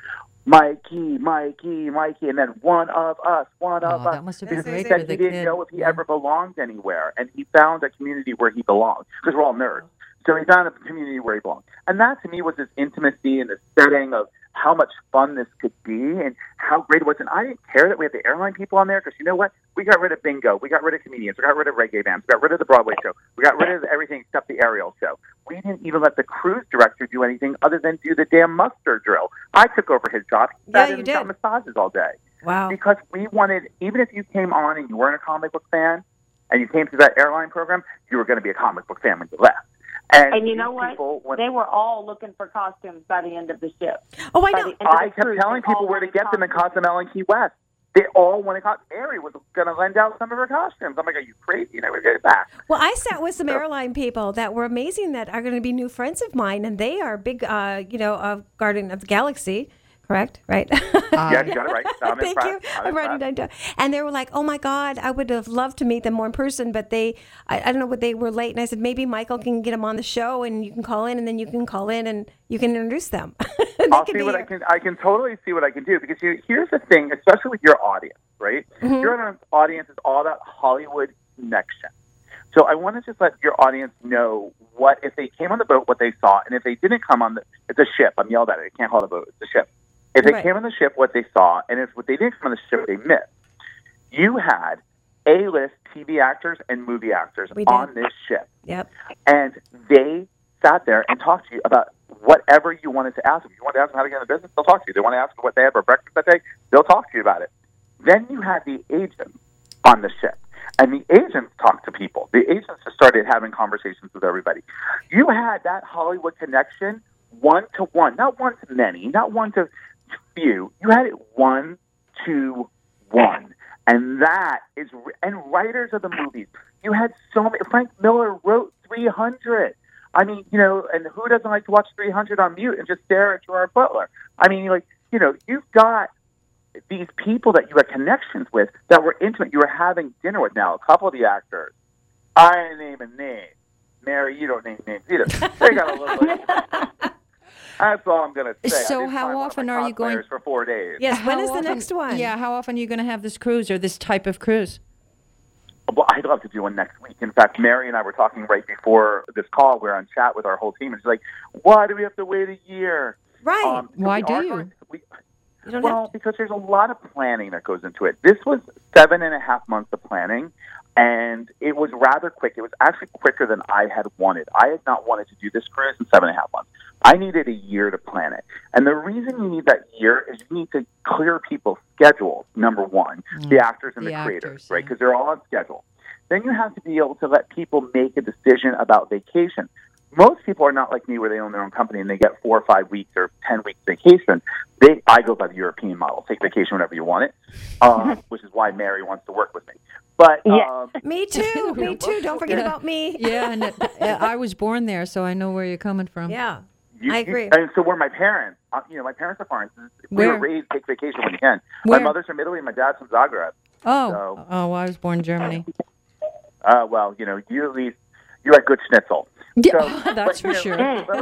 Speaker 10: Mikey, Mikey, Mikey, and then one of us.
Speaker 7: That must have been
Speaker 10: Because
Speaker 7: great
Speaker 10: he said
Speaker 7: for the
Speaker 10: he didn't
Speaker 7: kid.
Speaker 10: know if he ever belonged anywhere, and he found a community where he belonged, because we're all nerds. So he found a community where he belonged. And that, to me, was this intimacy and this setting of how much fun this could be and how great it was. And I didn't care that we had the airline people on there, because you know what? We got rid of bingo. We got rid of comedians. We got rid of reggae bands. We got rid of the Broadway show. We got rid of everything except the aerial show. We didn't even let the cruise director do anything other than do the damn muster drill. I took over his job. He sat in and got massages all day.
Speaker 6: Wow.
Speaker 10: Because we wanted, even if you came on and you weren't a comic book fan and you came to that airline program, you were going to be a comic book fan when you left.
Speaker 11: And you know what? They were all looking for costumes by the end of the ship.
Speaker 6: Oh, I know.
Speaker 10: I kept telling people where to get them in Cozumel and Key West. They all wanted costumes. Mary was going to lend out some of her costumes. I'm like, are you crazy? You know, we're getting back.
Speaker 6: Well, I sat with some airline people that were amazing that are going to be new friends of mine, and they are big, Guardian of the Galaxy. Correct? Right?
Speaker 10: Yeah, you got it right.
Speaker 6: Thank you. I'm writing down. And they were like, oh, my God, I would have loved to meet them more in person, but I don't know what, they were late. And I said, maybe Michael can get them on the show, and you can call in, and then you can call in, and you can introduce them.
Speaker 10: I'll see what I can totally see what I can do, because here's the thing, especially with your audience, right?
Speaker 6: Mm-hmm.
Speaker 10: Your audience is all about Hollywood connection. So I want to just let your audience know what, if they came on the boat, what they saw, and if they didn't come on it's a ship. I'm yelled at it. I can't call it a boat. It's a ship. If they came on the ship, what they saw, and if they didn't come on the ship, they missed. You had A-list TV actors and movie actors on this ship.
Speaker 6: Yep.
Speaker 10: And they sat there and talked to you about whatever you wanted to ask them. You wanted to ask them how to get in the business, they'll talk to you. They want to ask them what they had for breakfast that day, they'll talk to you about it. Then you had the agents on the ship. And the agents talked to people. The agents just started having conversations with everybody. You had that Hollywood connection one-to-one, not one to many, not one to few. You had it 1-to-1. And that is, and writers of the movies. You had so many. Frank Miller wrote 300. I mean, and who doesn't like to watch 300 on mute and just stare at Gerard Butler? I mean, you've got these people that you had connections with that were intimate. You were having dinner with. Now, a couple of the actors, I didn't name a name. Mary, you don't name names either. They got a little bit. That's all I'm going to say.
Speaker 7: So how often are you going?
Speaker 10: For 4 days.
Speaker 6: Yes, when is the next one?
Speaker 7: Yeah, how often are you going to have this cruise or this type of cruise?
Speaker 10: Well, I'd love to do one next week. In fact, Mary and I were talking right before this call. We're on chat with our whole team. And she's like, why do we have to wait a year?
Speaker 6: Right.
Speaker 7: Why do you?
Speaker 10: Because there's a lot of planning that goes into it. This was 7.5 months of planning, and it was rather quick. It was actually quicker than I had wanted. I had not wanted to do this cruise in 7.5 months. I needed a year to plan it. And the reason you need that year is you need to clear people's schedules, number one, the actors and the creators, right? Because they're all on schedule. Then you have to be able to let people make a decision about vacation. Most people are not like me where they own their own company and they get 4 or 5 weeks or 10 weeks vacation. I go by the European model. Take vacation whenever you want it, which is why Mary wants to work with me. But
Speaker 6: me too. Me too. Don't forget about me.
Speaker 7: Yeah, and I was born there, so I know where you're coming from.
Speaker 6: Yeah, I agree.
Speaker 10: And so were my parents. My parents are foreign. We were raised take vacation when you can.
Speaker 7: Where?
Speaker 10: My mother's from Italy and my dad's from Zagreb.
Speaker 7: Oh, well, I was born in Germany.
Speaker 10: Well, you at least you like good schnitzel.
Speaker 7: Yeah, so, that's for sure.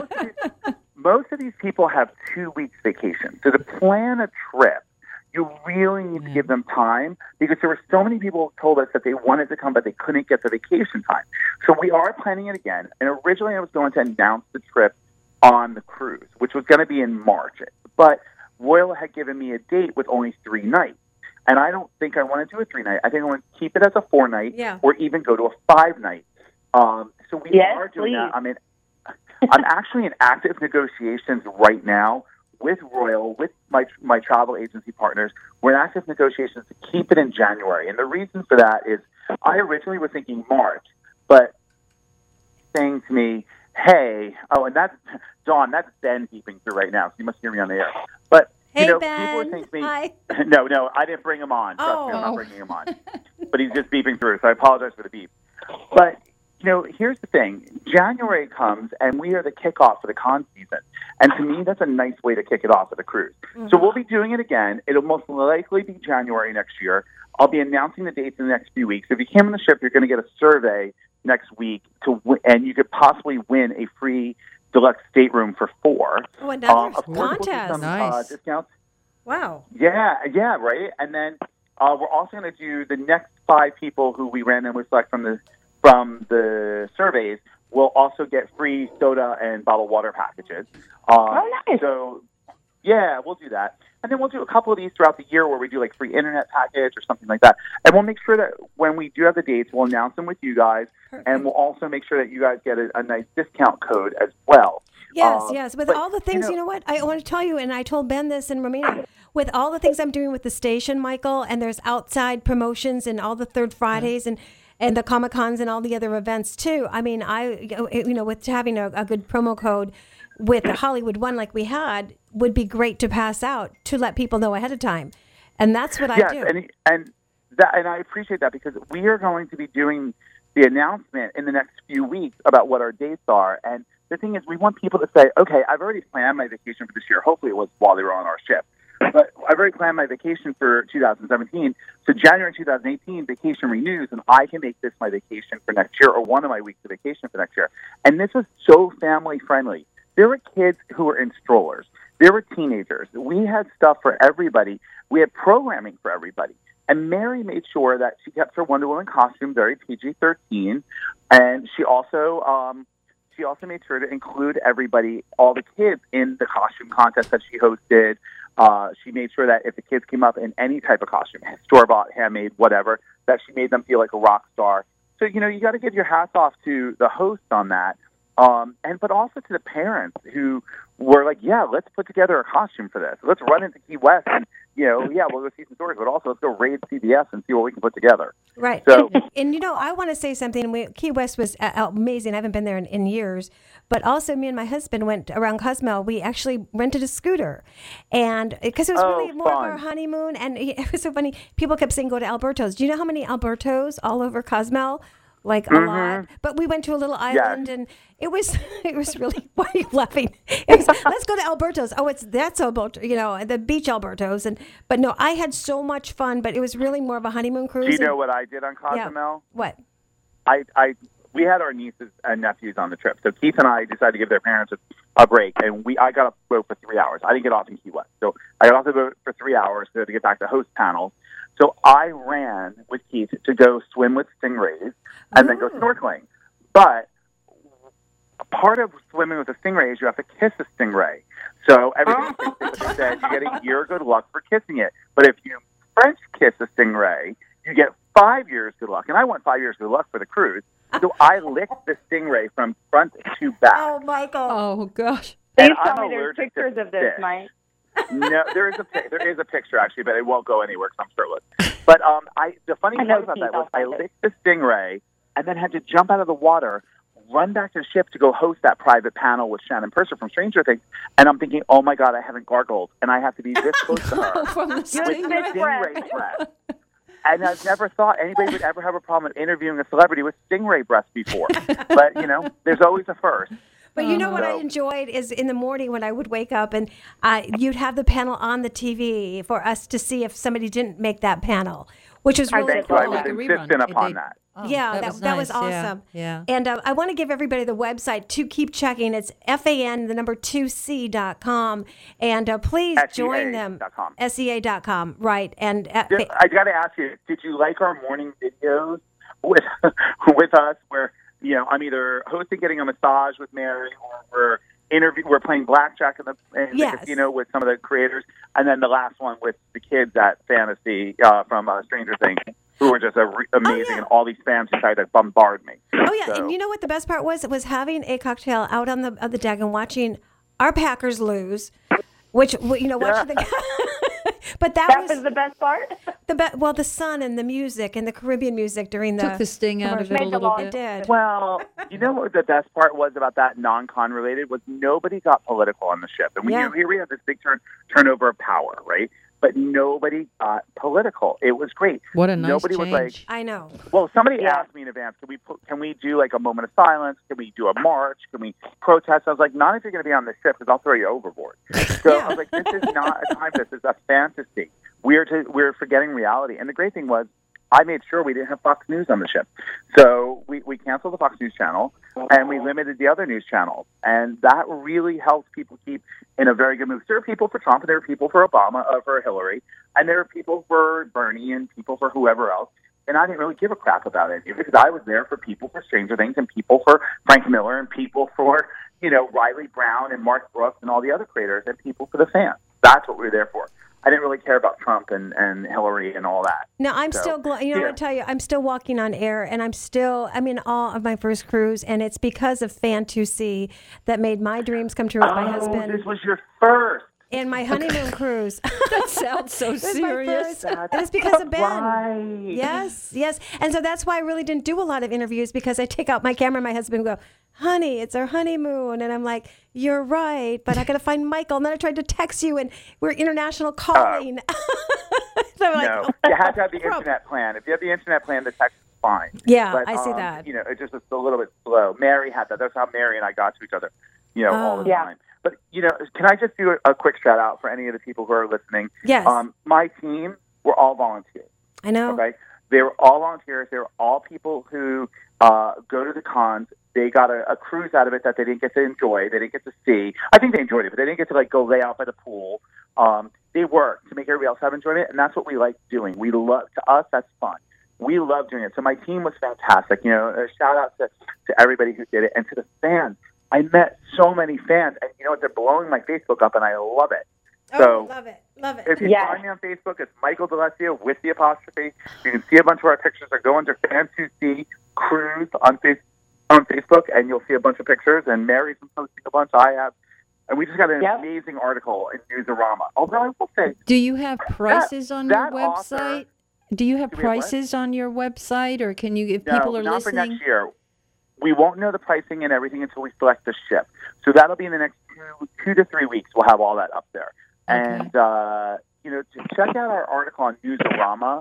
Speaker 10: Most of these people have 2 weeks vacation. So to plan a trip, you really need to give them time, because there were so many people who told us that they wanted to come, but they couldn't get the vacation time. So we are planning it again. And originally I was going to announce the trip on the cruise, which was going to be in March. But Royal had given me a date with only 3 nights. And I don't think I want to do a 3-night. I think I want to keep it as a 4-night or even go to a 5-night. So we are doing that. I mean, I'm actually in active negotiations right now with Royal, with my travel agency partners. We're in active negotiations to keep it in January. And the reason for that is I originally was thinking March, but saying to me, hey, and that's, Dawn, that's Ben beeping through right now, so you must hear me on the air. But,
Speaker 6: hey,
Speaker 10: people
Speaker 6: Ben.
Speaker 10: are saying to me,
Speaker 6: Hi.
Speaker 10: No, I didn't bring him on. Trust me, I'm not bringing him on. But he's just beeping through, so I apologize for the beep. But here's the thing. January comes, and we are the kickoff for the con season. And to me, that's a nice way to kick it off with a cruise. Mm-hmm. So we'll be doing it again. It'll most likely be January next year. I'll be announcing the dates in the next few weeks. If you came on the ship, you're going to get a survey next week, and you could possibly win a free deluxe stateroom for 4.
Speaker 6: Oh, another
Speaker 10: of course,
Speaker 6: contest.
Speaker 10: Some,
Speaker 7: nice.
Speaker 10: Discounts.
Speaker 6: Wow.
Speaker 10: Yeah, right. And then we're also going to do the next 5 people who we randomly select from the surveys will also get free soda and bottled water packages.
Speaker 11: Nice.
Speaker 10: So, yeah, we'll do that. And then we'll do a couple of these throughout the year where we do like free internet package or something like that. And we'll make sure that when we do have the dates, we'll announce them with you guys. Perfect. And we'll also make sure that you guys get a nice discount code as well.
Speaker 6: Yes. With all the things, you know what? I want to tell you, and I told Ben this and Romina, with all the things I'm doing with the station, Michael, and there's outside promotions and all the Third Fridays and the Comic-Cons and all the other events too. I mean, with having a good promo code with the Hollywood One like we had would be great to pass out to let people know ahead of time. And that's what I do.
Speaker 10: And I appreciate that because we are going to be doing the announcement in the next few weeks about what our dates are. And the thing is, we want people to say, okay, I've already planned my vacation for this year. Hopefully it was while they were on our ship. But I've already planned my vacation for 2017. So January 2018, vacation renews, and I can make this my vacation for next year or one of my weeks of vacation for next year. And this was so family-friendly. There were kids who were in strollers. There were teenagers. We had stuff for everybody. We had programming for everybody. And Mary made sure that she kept her Wonder Woman costume very PG-13, and she also made sure to include everybody, all the kids, in the costume contest that she hosted. She made sure that if the kids came up in any type of costume, store-bought, handmade, whatever, that she made them feel like a rock star. So, you got to give your hats off to the host on that. But also to the parents who were like, yeah, let's put together a costume for this. Let's run into Key West and, we'll go see some stories, but also let's go raid CBS and see what we can put together.
Speaker 6: Right.
Speaker 10: So,
Speaker 6: and I want to say something. Key West was amazing. I haven't been there in years. But also me and my husband went around Cozumel. We actually rented a scooter. And because it was really more
Speaker 10: fun.
Speaker 6: of our honeymoon. And it was so funny. People kept saying, go to Alberto's. Do you know how many Alberto's all over Cozumel? Like a lot. But we went to a little island, and it was really, why are you laughing? It was, let's go to Alberto's. Oh, that's Alberto, the beach Alberto's. But no, I had so much fun, but it was really more of a honeymoon cruise.
Speaker 10: Do you know what I did on Cozumel?
Speaker 6: Yeah.
Speaker 10: What? We had our nieces and nephews on the trip. So Keith and I decided to give their parents a break, and I got off the boat for 3 hours. I didn't get off in Key West. So I got off the boat for 3 hours to get back to host panels. So I ran with Keith to go swim with stingrays and then go snorkeling. But part of swimming with a stingray is you have to kiss a stingray. So everybody thinks that you said you get a year good luck for kissing it. But if you French kiss a stingray, you get 5 years good luck. And I want 5 years good luck for the cruise. So I licked the stingray from front to back.
Speaker 6: Oh, Michael.
Speaker 7: Oh, gosh.
Speaker 11: Please tell me there's pictures of this, Mike.
Speaker 10: No, there is a picture actually, but it won't go anywhere because I'm shirtless. But the funny part about that was I licked the stingray and then had to jump out of the water, run back to the ship to go host that private panel with Shannon Purser from Stranger Things. And I'm thinking, oh my God, I haven't gargled, and I have to be this close to her
Speaker 7: From the
Speaker 10: with stingray breath. And I've never thought anybody would ever have a problem with interviewing a celebrity with stingray breath before. But there's always a first.
Speaker 6: But what I enjoyed is in the morning when I would wake up and you'd have the panel on the TV for us to see if somebody didn't make that panel, which was really cool.
Speaker 10: I was insistent upon that.
Speaker 7: Oh,
Speaker 6: yeah, that was awesome.
Speaker 7: Yeah.
Speaker 6: And I want to give everybody the website to keep checking. It's FAN2C.com. And please join them. SEA.com, right. And
Speaker 10: I got to ask you, did you like our morning videos with us where, I'm either hosting, getting a massage with Mary, or we're playing blackjack in the casino with some of the creators, and then the last one with the kids at Fantasy from Stranger Things, who were just amazing, and all these fans decided to bombard me.
Speaker 6: Oh, yeah, and you know what the best part was? It was having a cocktail out on the deck and watching our Packers lose, watching the... But that was
Speaker 11: the best part.
Speaker 6: The sun and the music and the Caribbean music during
Speaker 7: took the sting out of it a little bit.
Speaker 6: It did.
Speaker 10: Well, what the best part was about that non-con related was nobody got political on the ship, and here we have this big turnover of power, right? but nobody got political. It was great.
Speaker 7: What a nice
Speaker 10: Nobody
Speaker 7: change.
Speaker 10: was like,
Speaker 6: I know.
Speaker 10: well, somebody asked me in advance, can we do like a moment of silence? Can we do a march? Can we protest? I was like, not if you're going to be on the ship, because I'll throw you overboard. So I was like, this is not a time. This is a fantasy. We're forgetting reality. And the great thing was, I made sure we didn't have Fox News on the ship. So we canceled the Fox News channel, and we limited the other news channels. And that really helped people keep in a very good mood. There were people for Trump, and there were people for Obama, for Hillary, and there were people for Bernie and people for whoever else. And I didn't really give a crap about it because I was there for people for Stranger Things and people for Frank Miller and people for, Riley Brown and Mark Brooks and all the other creators and people for the fans. That's what we were there for. I didn't really care about Trump and Hillary and all that.
Speaker 6: No, I'm still, I tell you, I'm still walking on air, and I'm in awe of my first cruise, and it's because of Fan2C that made my dreams come true with my husband.
Speaker 10: This was your first.
Speaker 6: And my honeymoon cruise.
Speaker 7: That sounds so serious.
Speaker 6: And it's because of Ben.
Speaker 10: Right.
Speaker 6: Yes. And so that's why I really didn't do a lot of interviews, because I take out my camera and my husband go, honey, it's our honeymoon. And I'm like, you're right, but I got to find Michael. And then I tried to text you, and we're international calling. So
Speaker 10: no, you have to have the internet plan. If you have the internet plan, the text is fine.
Speaker 6: Yeah,
Speaker 10: but,
Speaker 6: I see that.
Speaker 10: It just was a little bit slow. Mary had that. That's how Mary and I got to each other, all the time. But, can I just do a quick shout out for any of the people who are listening?
Speaker 6: Yes.
Speaker 10: My team were all volunteers.
Speaker 6: I know.
Speaker 10: Okay. They were all volunteers. They were all people who go to the cons. They got a cruise out of it that they didn't get to enjoy. They didn't get to see. I think they enjoyed it, but they didn't get to go lay out by the pool. They worked to make everybody else have enjoyment, and that's what we like doing. To us, that's fun. We love doing it. So my team was fantastic. A shout out to everybody who did it, and to the fans. I met so many fans, and they're blowing my Facebook up, and I love it. So
Speaker 6: love it. If
Speaker 10: you find me on Facebook, it's Michael D'Alessio with the apostrophe. You can see a bunch of our pictures, or go under Fan2C Cruise on Facebook, and you'll see a bunch of pictures. And Mary's been posting a bunch. I have. And we just got an amazing article in Newsarama. Although I will say,
Speaker 7: do you have prices on your website?
Speaker 10: Author,
Speaker 7: do you have prices on your website, or can you, if people are
Speaker 10: not
Speaker 7: listening?
Speaker 10: For next year. We won't know the pricing and everything until we select the ship. So that'll be in the next 2 to 3 weeks. We'll have all that up there. Okay. And, to check out our article on Newsarama,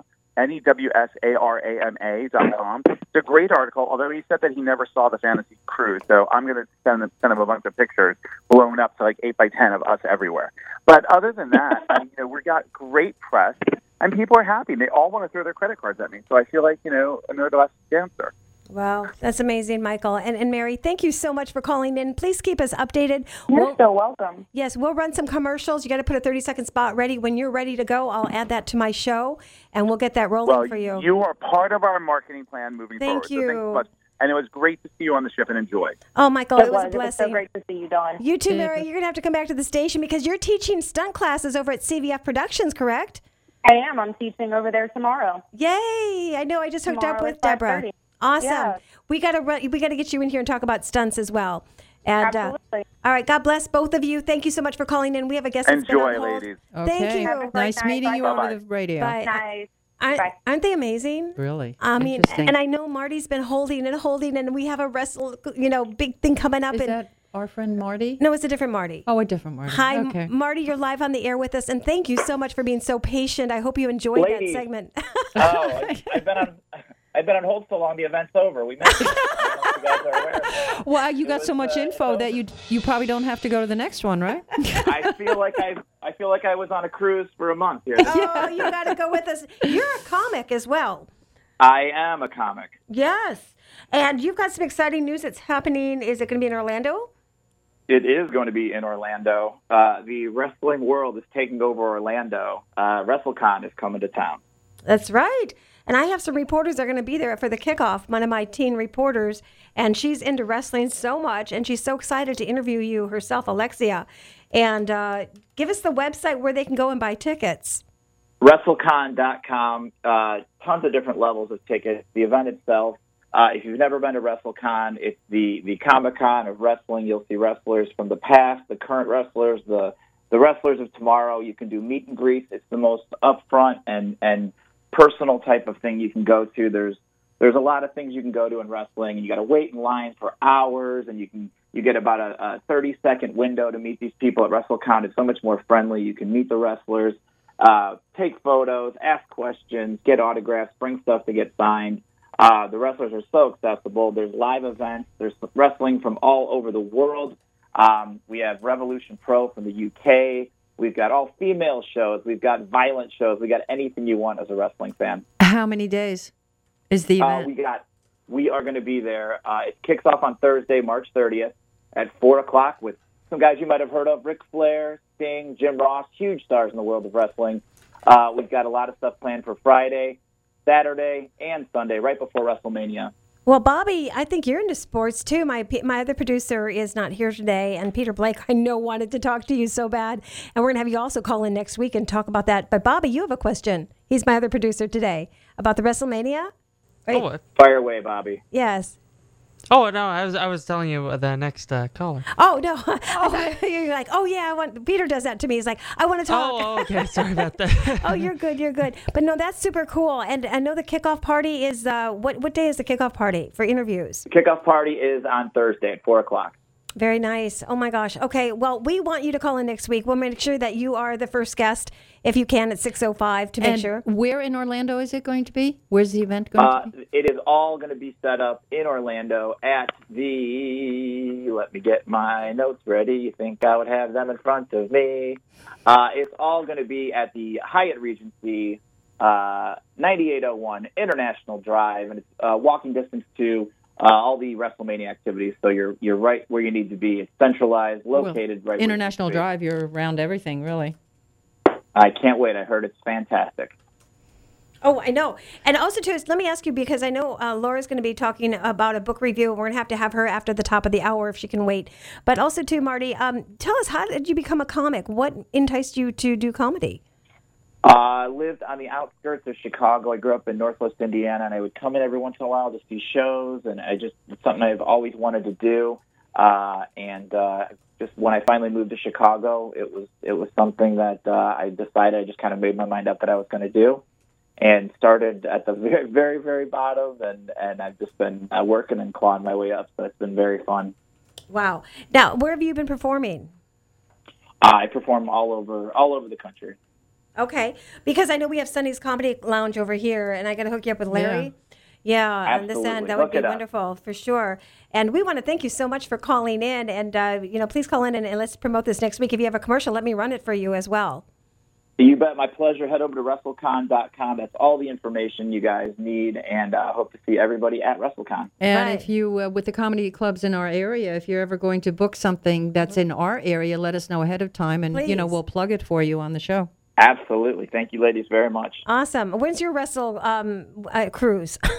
Speaker 10: NEWSARAMA.com. It's a great article, although he said that he never saw the Fantasy Cruise. So I'm going to send him a bunch of pictures blown up to 8x10 of us everywhere. But other than that, we got great press, and people are happy. They all want to throw their credit cards at me. So I feel like, another last dancer.
Speaker 6: Wow, that's amazing, Michael. And Mary, thank you so much for calling in. Please keep us updated.
Speaker 11: You're so welcome.
Speaker 6: Yes, we'll run some commercials. You got to put a 30-second spot ready. When you're ready to go, I'll add that to my show, and we'll get that rolling for you.
Speaker 10: You are part of our marketing plan moving forward.
Speaker 6: Thank you.
Speaker 10: So thanks so much. And it was great to see you on the ship and enjoy.
Speaker 6: Oh, Michael, it was a blessing.
Speaker 11: It was so great to see you, Dawn.
Speaker 6: You too, Mary. You're going to have to come back to the station because you're teaching stunt classes over at CVF Productions, correct?
Speaker 11: I am. I'm teaching over there tomorrow.
Speaker 6: Yay! I know. I just hooked up with Deborah. 5:30. Awesome. Yeah. We got to get you in here and talk about stunts as well. And
Speaker 11: absolutely.
Speaker 6: All right. God bless both of you. Thank you so much for calling in. We have a guest.
Speaker 10: Enjoy, ladies.
Speaker 7: Okay.
Speaker 6: Thank you.
Speaker 7: Nice meeting you over the radio.
Speaker 6: Bye.
Speaker 11: Nice.
Speaker 6: Aren't they amazing?
Speaker 7: Really?
Speaker 6: I mean, and I know Marty's been holding, and we have a big thing coming up.
Speaker 7: Is that our friend Marty?
Speaker 6: No, it's a different Marty.
Speaker 7: Oh, a different Marty.
Speaker 6: Hi,
Speaker 7: okay.
Speaker 6: Marty. You're live on the air with us, and thank you so much for being so patient. I hope you enjoyed that segment.
Speaker 12: I've been on hold so long, the event's over. We missed it. I don't know if you guys are aware of that.
Speaker 7: Well, you got so much info that you probably don't have to go to the next one, right?
Speaker 12: I feel like I was on a cruise for a month here.
Speaker 6: Oh, you got to go with us. You're a comic as well.
Speaker 12: I am a comic.
Speaker 6: Yes. And you've got some exciting news that's happening. Is it going to be in Orlando?
Speaker 12: It is going to be in Orlando. The wrestling world is taking over Orlando. WrestleCon is coming to town.
Speaker 6: That's right. And I have some reporters that are going to be there for the kickoff, one of my teen reporters, and she's into wrestling so much, and she's so excited to interview you herself, Alexia. And give us the website where they can go and buy tickets.
Speaker 12: WrestleCon.com, tons of different levels of tickets. The event itself, if you've never been to WrestleCon, it's the Comic-Con of wrestling. You'll see wrestlers from the past, the current wrestlers, the wrestlers of tomorrow. You can do meet and greets. It's the most upfront and personal type of thing you can go to. There's a lot of things you can go to in wrestling, and you got to wait in line for hours, and you get about a 30-second window to meet these people at WrestleCon. It's so much more friendly. You can meet the wrestlers. take photos, ask questions, get autographs, bring stuff to get signed. The wrestlers are so accessible. There's live events. There's wrestling from all over the world. We have Revolution Pro from the UK. We've got all female shows. We've got violent shows. We got anything you want as a wrestling fan.
Speaker 7: How many days is the event?
Speaker 12: We are going to be there. It kicks off on Thursday, March 30th at 4 o'clock with some guys you might have heard of, Ric Flair, Sting, Jim Ross, huge stars in the world of wrestling. We've got a lot of stuff planned for Friday, Saturday, and Sunday, right before WrestleMania.
Speaker 6: Well, Bobby, I think you're into sports, too. My other producer is not here today, and Peter Blake, I know, wanted to talk to you so bad. And we're going to have you also call in next week and talk about that. But, Bobby, you have a question. He's my other producer today. About the WrestleMania? Right?
Speaker 5: Oh,
Speaker 12: fire away, Bobby.
Speaker 6: Yes.
Speaker 5: Oh, no, I was telling you the next caller.
Speaker 6: Oh, no. I thought you were like, oh, yeah, Peter does that to me. He's like, I want to talk.
Speaker 5: Oh, okay. Sorry about that.
Speaker 6: Oh, you're good. You're good. But no, that's super cool. And I know the kickoff party is, what day is the kickoff party for interviews?
Speaker 12: The kickoff party is on Thursday at 4 o'clock.
Speaker 6: Very nice. Oh, my gosh. Okay, well, we want you to call in next week. We'll make sure that you are the first guest, if you can, at 6:05 to make sure.
Speaker 7: Where in Orlando is it going to be? Where's the event going to be?
Speaker 12: It is all going to be set up in Orlando at the, let me get my notes ready. You think I would have them in front of me. It's all going to be at the Hyatt Regency, 9801 International Drive, and it's walking distance to all the WrestleMania activities, so you're right where you need to be. It's centralized, located right.
Speaker 7: International Drive, you're around everything, really.
Speaker 12: I can't wait. I heard it's fantastic.
Speaker 6: Oh, I know. And also, too, let me ask you, because I know Laura's going to be talking about a book review. We're going to have her after the top of the hour if she can wait. But also, too, Marty, tell us, how did you become a comic? What enticed you to do comedy?
Speaker 12: I lived on the outskirts of Chicago. I grew up in Northwest Indiana, and I would come in every once in a while to see shows, and it's something I've always wanted to do. Just when I finally moved to Chicago, it was something that I decided, I just kind of made my mind up that I was going to do, and started at the very, very, very bottom, and I've just been working and clawing my way up, so it's been very fun.
Speaker 6: Wow. Now, where have you been performing?
Speaker 12: I perform all over the country.
Speaker 6: Okay, because I know we have Sunny's Comedy Lounge over here, and I got to hook you up with Larry. Yeah, on this end. That would be wonderful, for sure. And we want to thank you so much for calling in. And, please call in and let's promote this next week. If you have a commercial, let me run it for you as well.
Speaker 12: You bet. My pleasure. Head over to WrestleCon.com. That's all the information you guys need. And I hope to see everybody at WrestleCon.
Speaker 7: And if you, with the comedy clubs in our area, if you're ever going to book something that's in our area, let us know ahead of time. And, we'll plug it for you on the show.
Speaker 12: Absolutely. Thank you, ladies, very much.
Speaker 6: Awesome. When's your wrestle cruise?
Speaker 12: Man,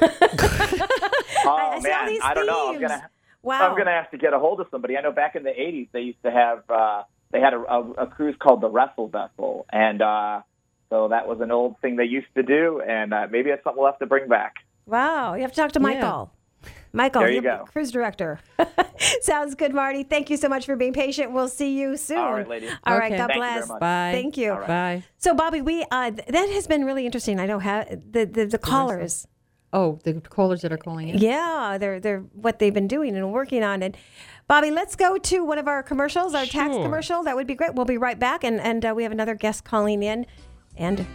Speaker 12: I don't know. I'm gonna have to get a hold of somebody. I know back in the 80s they used to have they had a cruise called the Wrestle Vessel, and so that was an old thing they used to do, and maybe it's something we'll have to bring back.
Speaker 6: Wow, you have to talk to Michael. Michael,
Speaker 12: there you go.
Speaker 6: Cruise director. Sounds good, Marty. Thank you so much for being patient. We'll see you soon.
Speaker 12: All right, ladies.
Speaker 6: All right, God
Speaker 12: Thank
Speaker 6: bless.
Speaker 12: you very much.
Speaker 7: Bye.
Speaker 6: Thank you.
Speaker 12: Right.
Speaker 7: Bye.
Speaker 6: So, Bobby, that has been really interesting. I know how the callers.
Speaker 7: Oh, the callers that are calling in.
Speaker 6: Yeah, they're what they've been doing and working on it. Bobby, let's go to one of our commercials, our tax commercial. That would be great. We'll be right back, and we have another guest calling in. And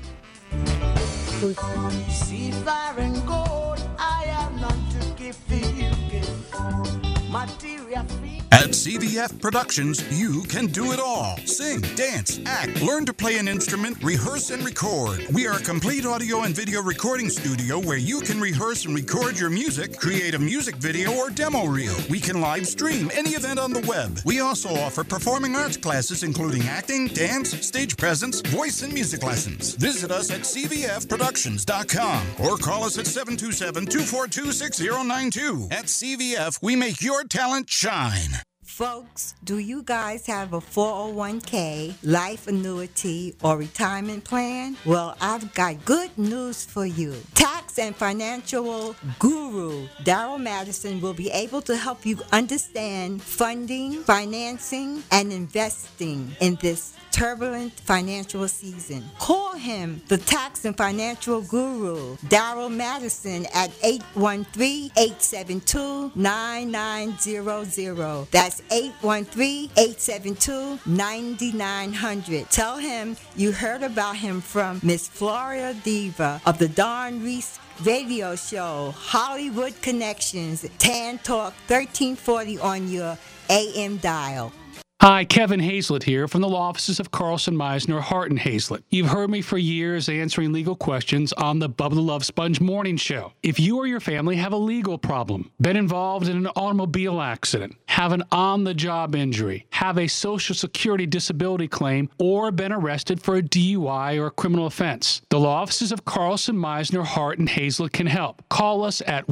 Speaker 13: see fire and gold, I have none to give to you. Material free.
Speaker 14: At CVF Productions, you can do it all. Sing, dance, act, learn to play an instrument, rehearse and record. We are a complete audio and video recording studio where you can rehearse and record your music, create a music video or demo reel. We can live stream any event on the web. We also offer performing arts classes including acting, dance, stage presence, voice and music lessons. Visit us at cvfproductions.com or call us at 727-242-6092. At CVF, we make your talent shine.
Speaker 15: Folks, do you guys have a 401k, life annuity, or retirement plan? Well, I've got good news for you. Tax and financial guru Daryl Madison will be able to help you understand funding, financing, and investing in this turbulent financial season. Call him, the tax and financial guru, Daryl Madison, at 813-872-9900. That's 813-872-9900. Tell him you heard about him from Miss Florida Diva of the Dawn Reese radio show, Hollywood Connections, Tan Talk 1340 on your AM dial.
Speaker 16: Hi, Kevin Hazlett here from the law offices of Carlson, Meisner, Hart & Hazlett. You've heard me for years answering legal questions on the Bubba the Love Sponge Morning Show. If you or your family have a legal problem, been involved in an automobile accident, have an on-the-job injury, have a Social Security disability claim, or been arrested for a DUI or a criminal offense, the law offices of Carlson, Meisner, Hart & Hazlett can help. Call us at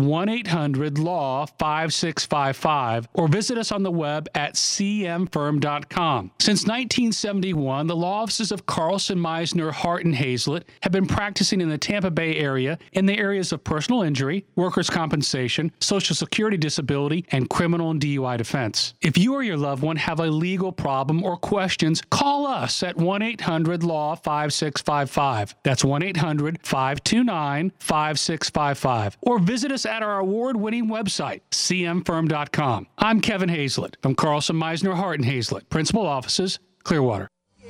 Speaker 16: 1-800-LAW-5655 or visit us on the web at cmfirm.com. Since 1971, the law offices of Carlson, Meisner, Hart & Hazlett have been practicing in the Tampa Bay area in the areas of personal injury, workers' compensation, Social Security disability, and criminal and DUI defense. If you or your loved one have a legal problem or questions, call us at 1-800-LAW-5655. That's 1-800-529-5655. Or visit us at our award-winning website, cmfirm.com. I'm Kevin Hazlett from Carlson, Meisner, Hart & Hazlett. Principal offices, Clearwater.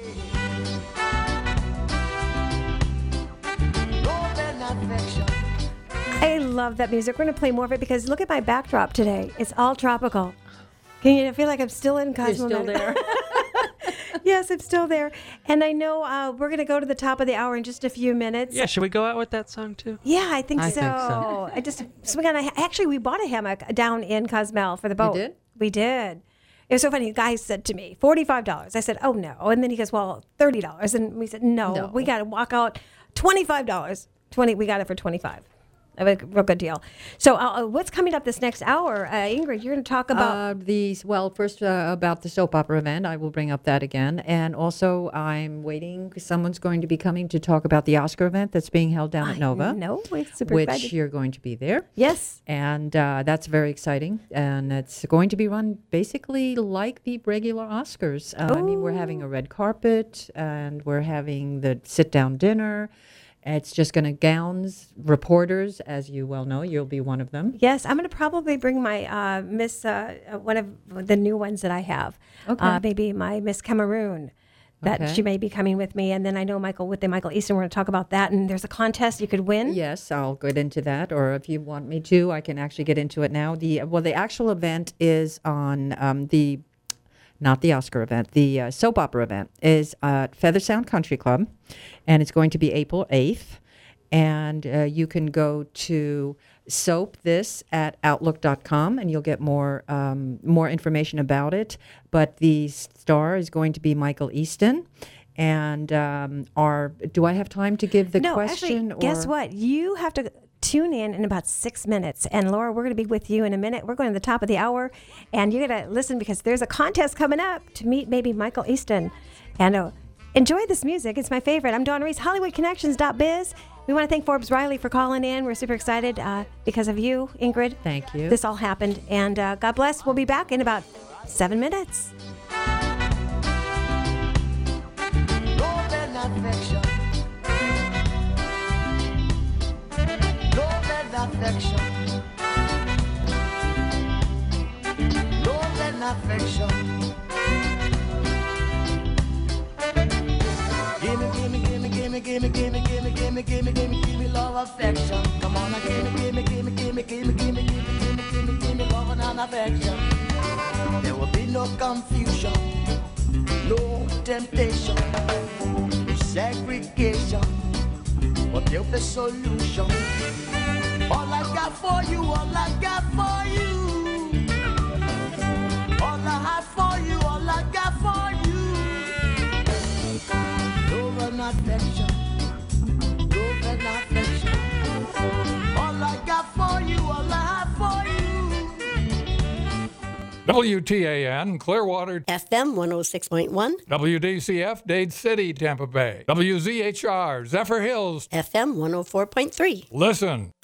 Speaker 6: I love that music. We're going to play more of it because look at my backdrop today. It's all tropical. Can you feel like I'm still in Cosmo?
Speaker 7: You're still there.
Speaker 6: Yes, I'm still there. And I know we're going to go to the top of the hour in just a few minutes.
Speaker 5: Yeah, should we go out with that song too?
Speaker 6: Yeah, I think so.
Speaker 7: I think so.
Speaker 6: Actually, we bought a hammock down in Cozumel for the boat.
Speaker 7: You did?
Speaker 6: We did. It was so funny. The guy said to me, $45. I said, oh, no. And then he goes, well, $30. And we said, no. We got to walk out $25. We got it for $25. A real good deal. So what's coming up this next hour? Ingrid, you're going to talk about...
Speaker 7: First about the soap opera event. I will bring up that again. And also, I'm waiting. Someone's going to be coming to talk about the Oscar event that's being held down at Nova.
Speaker 6: No, we're super
Speaker 7: which
Speaker 6: excited.
Speaker 7: You're going to be there.
Speaker 6: Yes.
Speaker 7: And that's very exciting. And it's going to be run basically like the regular Oscars. I mean, we're having a red carpet, and we're having the sit-down dinner. It's just going to gowns, reporters, as you well know. You'll be one of them.
Speaker 6: Yes, I'm going to probably bring my Miss, one of the new ones that I have.
Speaker 7: Okay.
Speaker 6: Maybe my Miss Cameroon, that she may be coming with me. And then I know Michael Easton, we're going to talk about that. And there's a contest you could win.
Speaker 7: Yes, I'll get into that. Or if you want me to, I can actually get into it now. The actual event is on not the Oscar event, the soap opera event is at Feather Sound Country Club, and it's going to be April 8th. And you can go to soapthis@outlook.com, and you'll get more information about it. But the star is going to be Michael Easton. And do I have time to give the question?
Speaker 6: Actually, guess what? You have to tune in about 6 minutes. And Laura, we're going to be with you in a minute. We're going to the top of the hour. And you're going to listen because there's a contest coming up to meet maybe Michael Easton. And enjoy this music. It's my favorite. I'm Dawn Reese, HollywoodConnections.biz. We want to thank Forbes Riley for calling in. We're super excited because of you, Ingrid.
Speaker 7: Thank you.
Speaker 6: This all happened. And God bless. We'll be back in about 7 minutes.
Speaker 13: Affection. Love and affection. Love and affection. Give me love affection. Come on, give me love and affection. There will be no confusion, no temptation. Segregation, but there's the solution. All I got for you, all I got for you. All I have for you, all I got for you. Love and affection, love and affection. All I got for you, all I have for you.
Speaker 17: WTAN, Clearwater.
Speaker 18: FM 106.1.
Speaker 17: WDCF, Dade City, Tampa Bay. WZHR, Zephyr Hills.
Speaker 18: FM 104.3.
Speaker 17: Listen.